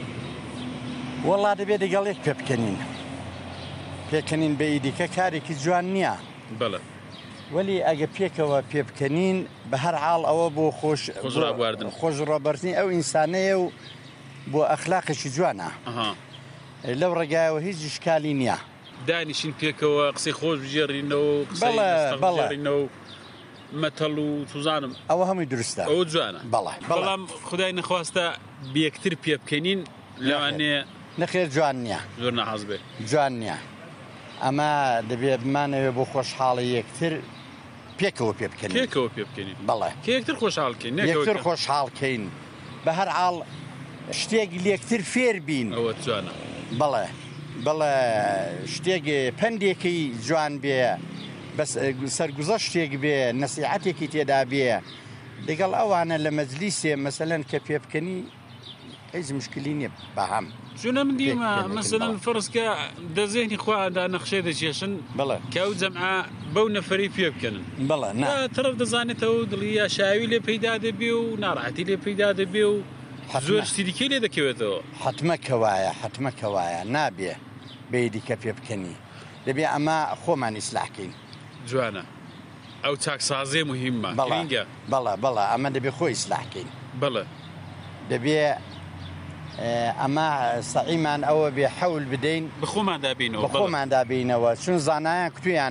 وەڵا دەبێت لەگەڵ یەک پێ بکەنین. پێکەنین بە ئیدیکە کارێکی جوان نییە. بەڵێ وەلی ئەگە پێکەوە پێ بکەنین بە هەر حاڵ ئەوە بۆ خۆش ڕابردنی ئەو ئینسانەیە و بۆ ئەخلاقێکی جوانە. لەو ڕێگایەوە هیچ ئیشکالی نییە. دانیشین پێکەوە قسەی خۆش بژێڕینەوە قسەی مەتەڵ و توزانم ئەوە هەمووی دروستە ئەوە جوانە. بەڵام خدای نەخواستە بەیەکتر پێ بکەنین لەوانەیە نەخێر جوان نییە زۆر نەحەز بێ جوان نییە. ئەمە دەبێت بمانەوێ بۆ خۆشحاڵی یەکتر پێکەوە پێ بکەین. پێکەوە پێ بکەین. بەڵێ کە یەکتر خۆشحاڵکەین یەکتر خۆشحاڵکەین بە هەر حاڵ شتێک لێکتر فێر بین. ئەوە جوانە. بەڵێ بەڵێ شتێک پندێکی جوان بێ بەس سەرگوزە شتێک بێ نەسیحەتێکی تێدا بێ لەگەڵ ئەوانە لە مەجلیسێ مەسەلەن کە پێ بکەنی هیچ مشکلی نییە بەهەم چونە من دیمە مەسەلەن فەرزکە دەزێنی خوادا نەخشێ دەچێشن بەڵێ کە ئەو جەمعە بەو نەفەری پێ بکەنن بەڵێ تەرەف دەزانێتەوە دڵی یا شاوی لێ پەیدا دەبێ و ناڕەحەتی لێ پەیدا دەبێ و زۆر شتی دیکەی لێ دەکەوێتەوە حتمە کەوایە نابێ بەیدی کە پێ بکەنی دەبێ ئەمە خۆمان ئیسلاحکەین جوانە ئەو چاکسازێ مهمە بەڵێ ئەمە دەبێ خۆی ئیسلاحکەین بەڵێ دەبێ ئەمە سەعیمان ئەوە بێ حەول بدەین بخۆمان دابینەوە چون زانایان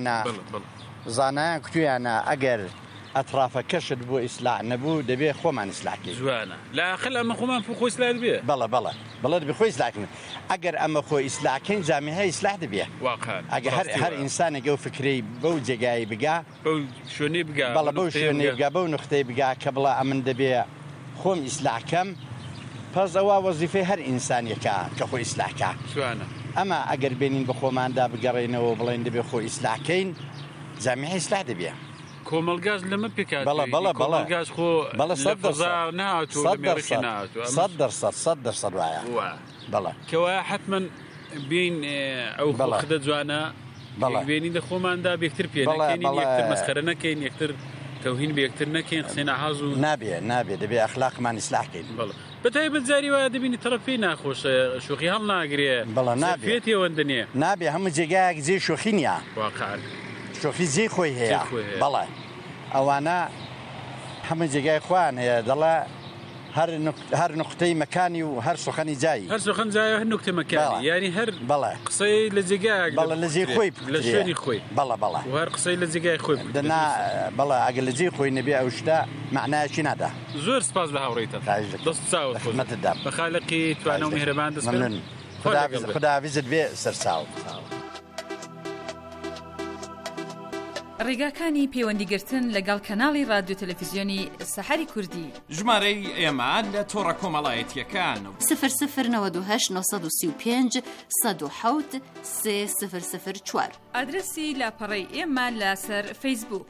کتویانە ئەگەر ئەترافە کەشت بۆ ئیسلاح نەبوو دەبێ خۆمان ئیسلاحکەین جوانە لاخل ئەمە خۆمان خۆی ئیسلاح دەبێ بەڵێ دەبێ خۆی ئیسلاحکەین ئەگەر ئەمە خۆی ئیسلاحکەین جامعەی ئیسلاح دەبێ ئەگەر هەر ئینسانێک ئەو فکرەی بەو جێگایی بگا بەو شوێنەی بگا بەڵێ بەو شوێنەی بگا بەو نقطەی بگا کە بڵێ ئەمن دەبێ خۆم ئیسلاحکەم پس ئەوە وەزیفەی هەر ئینسانێکە کە خۆی ئیسلاحکە ئەمە ئەگەر بێنین بە خۆماندا بگەڕێنەوە بڵێن دەبێ خۆی ئیسلاحکەین جامعەی ئیسلاح دەبێ کۆمەلگاز لەمە پێکات بەڵێ خۆ سەد دەرسەد وایە بەڵێ کەوایە حتمەن بین ئەو خدە جوانە بێنی دە خۆماندا بێکتر پێنەکەین یەکتر مەسخەرە نەکەین یەکتر تەوهین بێکتر نەکەین قسەی ناحاز و نابێ دەبێ ئەخلاقمان ئیسلاحکەین بەتایبەت جاری وایە دەبینی تەرەفی ناخۆشە شوخی هەڵ ناگرێ پێێتی ئەوەندە نییە نابێ هەموو جێگایەک جێ شوخی نییە شوخی جێ خۆی هەیە بەڵێ ئەوانە هەموو جێگای خوان هەیە دەڵێ هەر نقطەی مەکانی و هەر سوخەنی جایی هەر سوخەن جای هەر نقطەی مەکانی یعنی هەر بەڵێ قسەی لە جێگای بەڵێ لە جێ خۆی لە شوێنی خۆی بەڵێ و هەر قسەی لە جێگای خۆی بەڵێ ئەگەر لە جێ خۆی نەبێ ئەو شتە معنایەکی نادا زۆر سپاس بە هاوڕێیتە دەست چاوت خزمەتتدا بە خالقی توانە و میهرەبان دەست بن خوداحافیزت بێ سەرچاو ڕێگاکانی پەیوەندیگرتن لەگەڵ کەناڵی رادیۆ تەلەڤیزیۆنی سەحەری کوردی ژمارەی ئێمە لە تۆڕە کۆمەڵایەتیەکان 009235 107 3004 ئادرسی لاپەڕەی ئێمە لەسەر فەیسبووک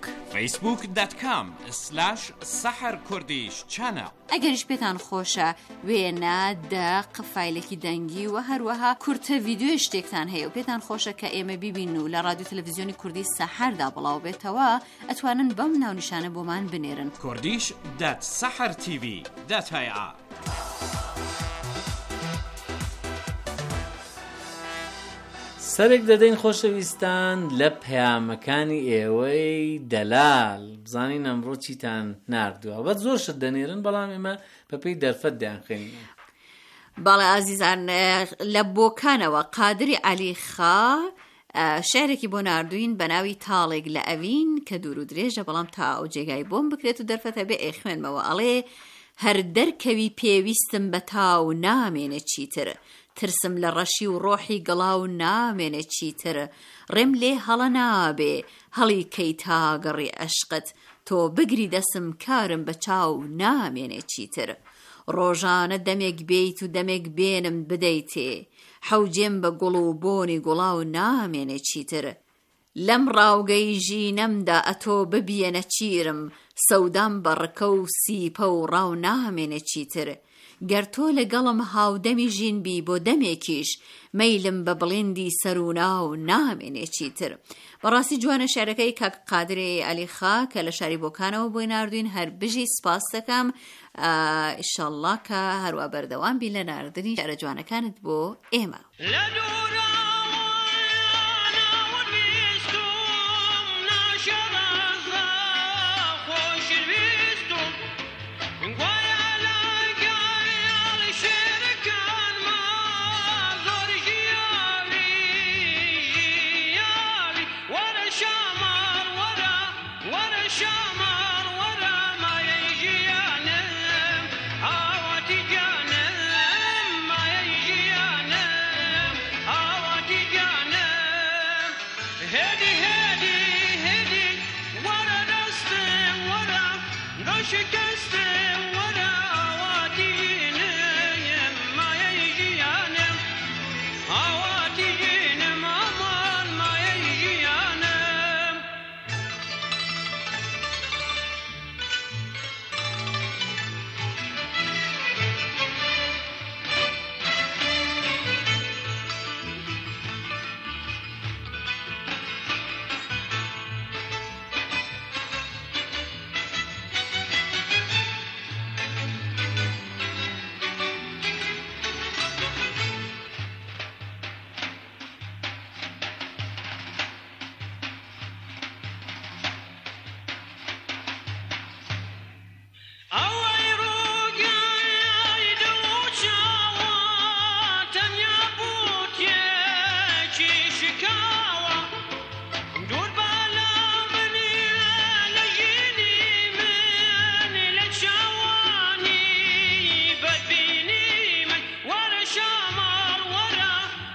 facebook.com/saharkurdish ئەگەریش پێتان خۆشە وێنە دەق فایلێکی دەنگی و هەروەها کورتە ڤیدیۆ شتێکتان هەیە و پێتان خۆشە کە ئێمە بیبین و لە رادیۆ تەلەڤیزیۆنی کوردی سەحەردا بڵاو بێتەوە ئەتوانن بەم ناونیشانە بۆمان بنێرن kurdish.sahartv.ir سەرێک دەدەین خۆشەویستان لە پەیامەکانی ئێوەی دەلال بزانین ئەمڕۆ چیتان ناردووە بە زۆر شت دەنێرن بەڵام ئێمە بەپێی دەرفەت دەیانخێنین باڵێ ئازیزان لە بۆکانەوە قادری عەلیخا شعرێکی بۆ ناردوین بە ناوی تاڵێک لە ئەوین کە دوور و درێژە بەڵام تا ئەو جێگای بۆم بکرێت و دەرفەتە بێ خوێنمەوە ئەڵێ هەر دەرکەوی پێویستم بە تاو نامێنێ چیتر ترسم لە ڕەشی و ڕۆحی گەڵاو نامێنێ چیتر ڕێم لێ هەڵە نابێ هەڵی کەی تاگەڕی عەشقت تۆ بگری دەسم کارم بە چاو نامێنێ چیتر ڕۆژانە دەمێک بیت و دەمێک بێنم بدەیتێ حەوجێم بە گوڵ و بۆنی گوڵاو نامێنێ چیتر لەم ڕاوگەی ژینەمدا ئەتۆ ببیەنە چیرم سەودام بەڕکە و سیپە و ڕاو نامێنێ چیتر گەر تۆ لەگەڵم هاودەمی ژین بی بۆ دەمێکیش مەیلم بە بڵێندی سەروناو نامێنێ چیتر بەڕاستی جوانە شعرەکەی کاک قادری عەلیخا کە لە شاری بۆکانەوە بۆی ناردوین هەر بژی سپاس دەکەم ئیشەڵڵا کە هەروە بەردەوام بی لە ناردنی شعرە جوانەکانت بۆ ئێمە Awati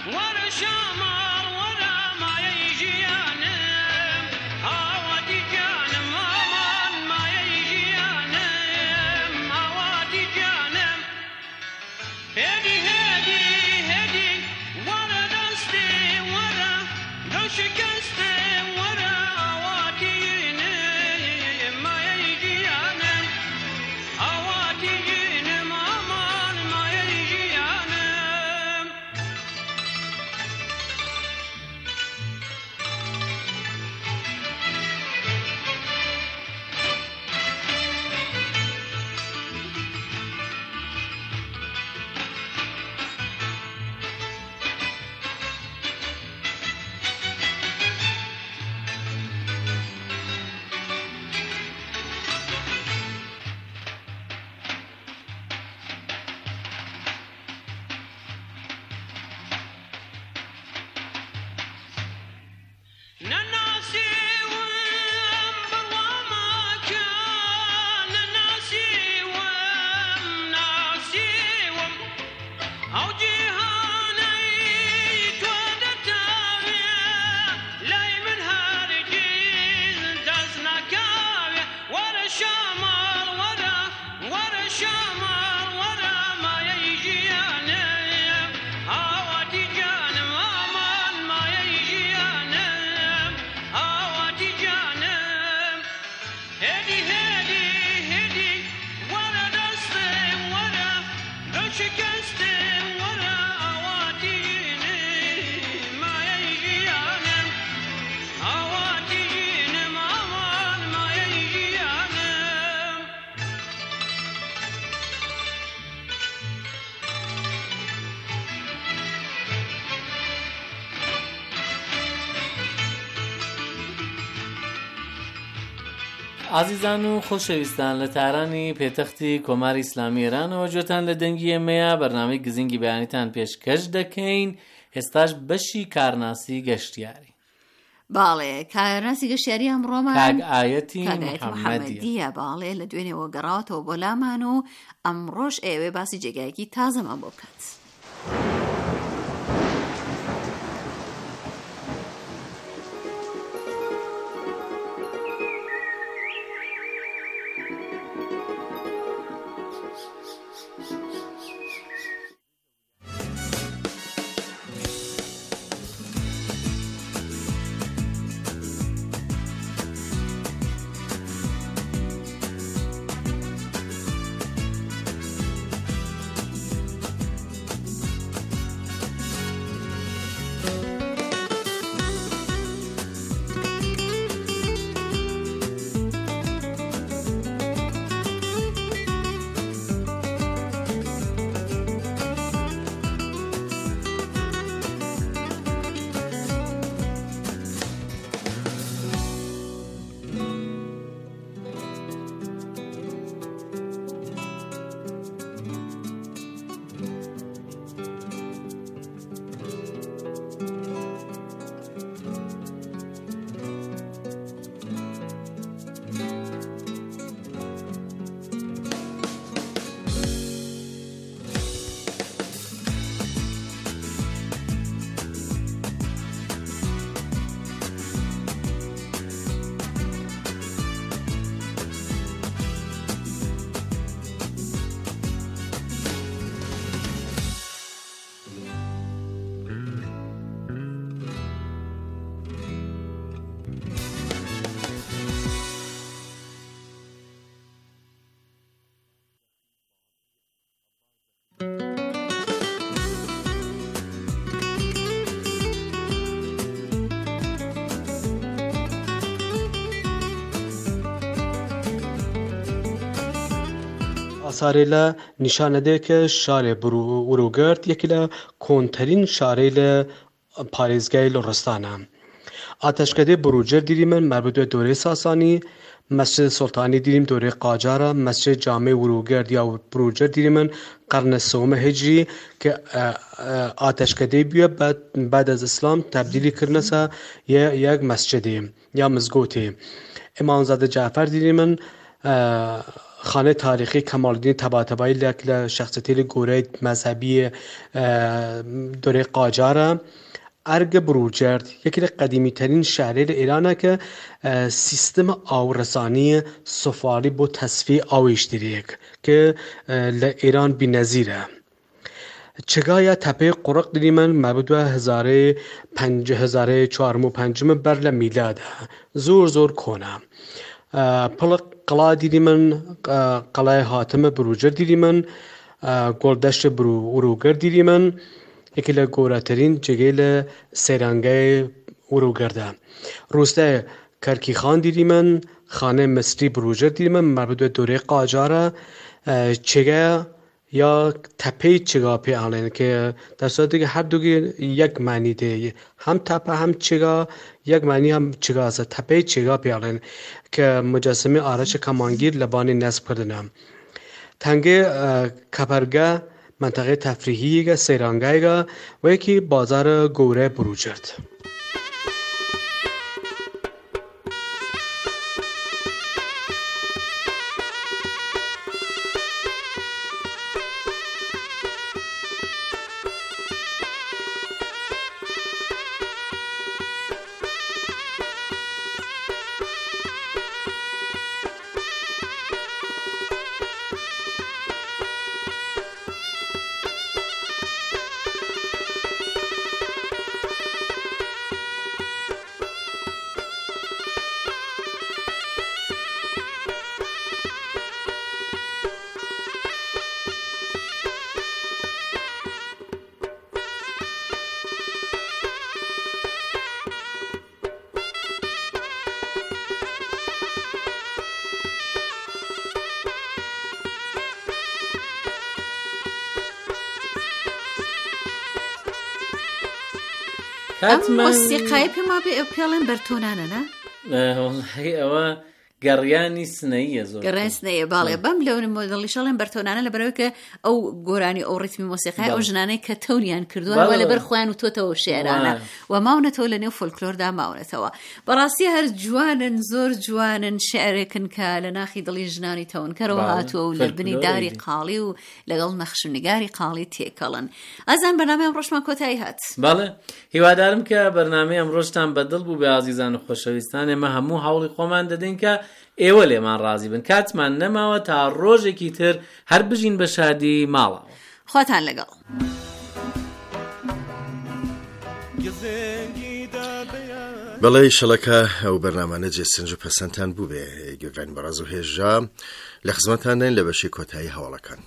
عزیزان و خۆشەویستان لە تارانی پێتەختی کۆماری ئیسلامی ئێرانەوە جۆتان لە دەنگی ئێمەیە بەرنامەی گزینگی بەیانیتان پێشکەش دەکەین. هێستاش بەشی کارناسی گەشتیاری. باڵێ کارناسی گەشتیاری ئەمڕۆمان کاگ ئایەتی محەممەدیە. باڵێ لە دوێنێەوە گەڕاوەتەوە بۆ لامان و ئەمڕۆژ ئێوێ باسی جێگایەکی تازەمان بۆ بکات. ئاسارێ لە نیشانەدەیەکە شارێ وروگرت یەکی لە کۆنتەرین شارەی لە پارێزگای لۆڕستانە. ئاتەشکەدەی بروجەر دیری من مربوط به دوره ساسانی، مسجد سلطانی دیریم دوره قاجارە، مسجد جامع وروگرد یا بروجەر دیری من قرن سوم هجری که ئاتەشکەدەی بووە بعد از اسلام تبدیلی کردنەسە یک مسجدی یا مزگوتی. امامزاده جعفر دیری من خانه تاریخی کمالالدین طباطبایی لە شخصیتی گۆرەی مەذهبی دوره قاجارە ئەرگە بروجرد یەکی لە قەدیمیترین شارێ لە ئێرانە کە سیستم ئاوڕەسانی سفالی بۆ تەسفی ئاویشتریەک کە لە ئێران بی‌نەزیرە. چگایە تەپەی قوڕق دیریمەن مەبودوە 1405 بەر لە میلادە زۆر کۆنا. پڵق قڵا دیریمەن قەڵای هاتمە بروجرد دیریمەن گۆڵدەشت وروگەرد دیریمەن یەکی لە گەورەترین جێگەی لە سەیرانگای وروگەردە. ڕوستە کەرکیخان دیریمەن خانە مصری بروجرد دیریمەن مەبودوە دورەی قاجارە چێگە یا تەپەی چێگا پێ ئاڵێن کە دەسەڵاتێکی هەردووگی یەک معنی دێ هەم تەپە هەم چێگا یەک معنی هەم چێگاسە تەپەی چێگا پێ ئاڵێن کە مجەسمەی ئارەشە کەمانگیر لە بانی نەسبکردنە. تەنگەی کەپەرگە منطقه تفریحیه سیرانگایگە و یەکی بازار گەورە بروجرد. ئەم مۆسیقای پێما پێڵێن بەرتۆنانە نا؟ ئەوە گەڕیانی سنەیە زۆر گەڕیانی سنەیە باڵێ بەم لەو مۆدەڵی شەڵێن بەرتۆنانە لەبەرەوەی کە ئەو گۆرانی ئەو ڕیتمی مۆسیقای ئەو ژنانەی کە تەوریان کردووە وە لەبەر خۆیان و تۆتەوە شێرانە و ماونەتەوە لە نێو فۆلکلۆردا ماونەتەوە. بەڕاستی هەر جوانن زۆر جوانن شعرێکن کە لە ناخی دڵی ژنانی تەونکەرەوە هاتووە و لە بنی داری قاڵی و لەگەڵ نەخشنگاری قاڵی تێکەڵن. ئازان بەرنامەی ئەمڕۆشمان کۆتایی هات. بەڵێ هیوادارم کە بەرنامەی ئەمڕۆشتان بەدڵ بوو بە ئازیزان و خۆشەویستان. ئێمە هەموو هەوڵی خۆمان دەدەین کە ئێوە لێمان ڕازی بن. کاتمان نەماوە تا ڕۆژێکی تر هەر بژین بە شادی ماڵەوە. خۆتان لەگەڵ. بەڵێ شەڵەکە ئەو بەرنامانە جێسنج و پەسەندتان بوو بێ گوێگرانی بەڕاز و هێژا لە خزمەتان دێن لە بەشی کۆتایی هەواڵەکان.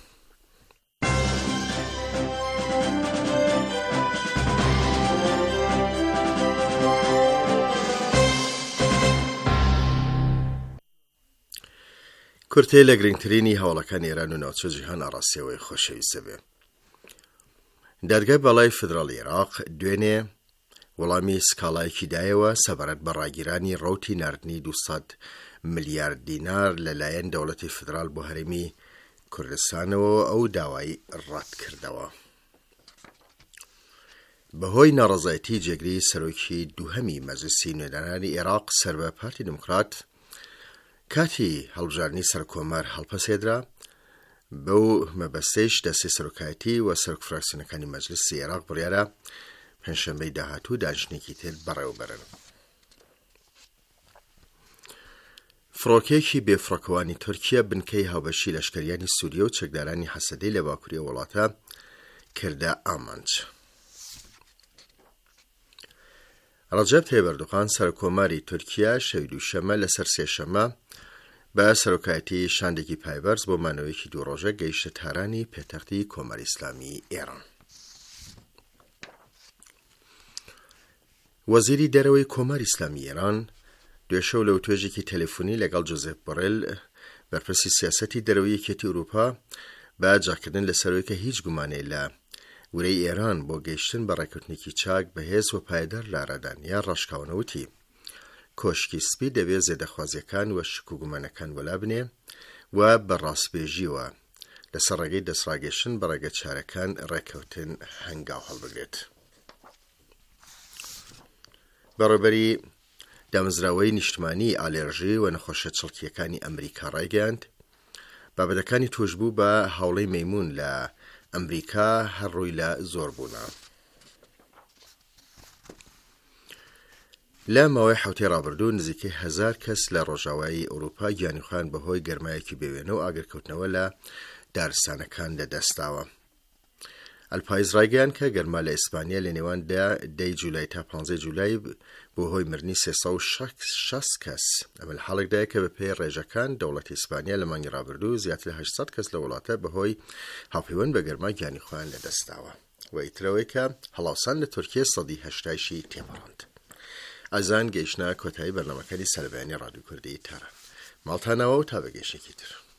کورتێ لە گرنگترینی هەواڵەکان ئێران و ناوچە جیهان ئاڕاستیەوەی خۆشەویستە بێ. دەرگای بەڵای فدراڵی عێراق دوێنێ وەڵامی سکاڵایەکی دایەوە سەبارەت بە ڕاگیرانی ڕەوتی ناردنی 200 ملیارد دینار لەلایەن دەوڵەتی فدرال بۆ هەرێمی کوردستانەوە ئەو داوای ڕەت کردەوە. بەهۆی ناڕەزایەتی جێگری سەرۆکی دووهەمی مەجلیسی نوێنەرانی عێراق سەر بە پارتی دموکرات کاتی هەڵبژاردنی سەرکۆمار هەڵپەسێدرا بەو مەبەستەیش دەستی سەرۆکایەتی و سەرۆک فراکسیۆنەکانی مەجلیسی عێراق بڕیارە پێنجشەمبەی داهاتوو دانیشتنێکی تر بەڕێوەبەرن. فڕۆکەیەکی بێفڕۆکەوانی تورکیا بنکەی هاوبەشی لەشکریانی سووریە و چەکدارانی حەسەدەی لە باکووری وڵاتە کردە ئامانج. ڕەجەب تەیب ئەردوغان سەرکۆماری تورکیا شەوی دووشەمە لەسەر سێشەمە بە سەرۆکایەتی شاندێکی پایبەرز بۆ مانەوەیەکی دوو ڕۆژە گەیشتە تارانی پێتەختی کۆمەری ئیسلامی ئێران. وەزیری دەرەوەی کۆمەری ئیسلامی ئێران دوێشەو لەو توێژێکی تەلەفۆنی لەگەڵ جۆزێف بۆڕێل بەرپرسی سیاسەتی دەرەوەی یەکێتی ئەوروپا بە جاکردن لەسەرەوەی کە هیچ گومانەی لە ورەی ئێران بۆ گەیشتن بە ڕێکوتنێکی چاک بەهێز و پایدار لە ئارادانیا ڕاشکاونەوتی کۆشکی سپی دەبێت زێدەخوازیەکان و شک و گومانەکان وەلا بنێ و بەڕاستبێژیەوە لەسەر ڕێگەی دەسڕاگەشتن بە ڕێگە چارەکان ڕێکەوتن هەنگاو هەڵبگرێت. بەڕێوەبەری دامەزراوەی نیشتمانی ئالێرژی و نەخۆشە چڵکیەکانی ئەمریکا ڕایگەیاند بابەتەکانی توشبوو بە هاوڵەی مەیمون لە ئەمریکا هەرڕووی لە زۆربوونە. لە ماوەی حوتەی ڕابردوو نزیکەی 1000 کەس لە ڕۆژاوایی ئەوروپا گیانیخوان بەهۆی گەرمایەکی بێوێنە و ئاگرکەوتنەوە لە دارستانەکان لەدەستاوە. ئەلپایز ڕایگەیان کە گەرما لە ئیسپانیا لە نێوان 10 جولای تا 15 جولای بۆ هۆی مردنی 360 کەس. ئەمە لە حاڵێکدایە کە بەپێی ڕێژەکان دەوڵەتی ئیسپانیا لە مانگی ڕابردوو زیاتر لە 800 کەس لە وڵاتە بەهۆی هاوپەیوەند بە گەرما گیانیخوان لەدەستاوە. و ئیترەوەی کە هەڵاوسان لە تورکیە سەدی 80 تێپەڕاند. ئازان گەیشتە کۆتایی بەرنامەکانی سەربەیانی ڕادیۆ کوردی تاران. ماڵتانەوە و تا بەگەیشتێکی تر.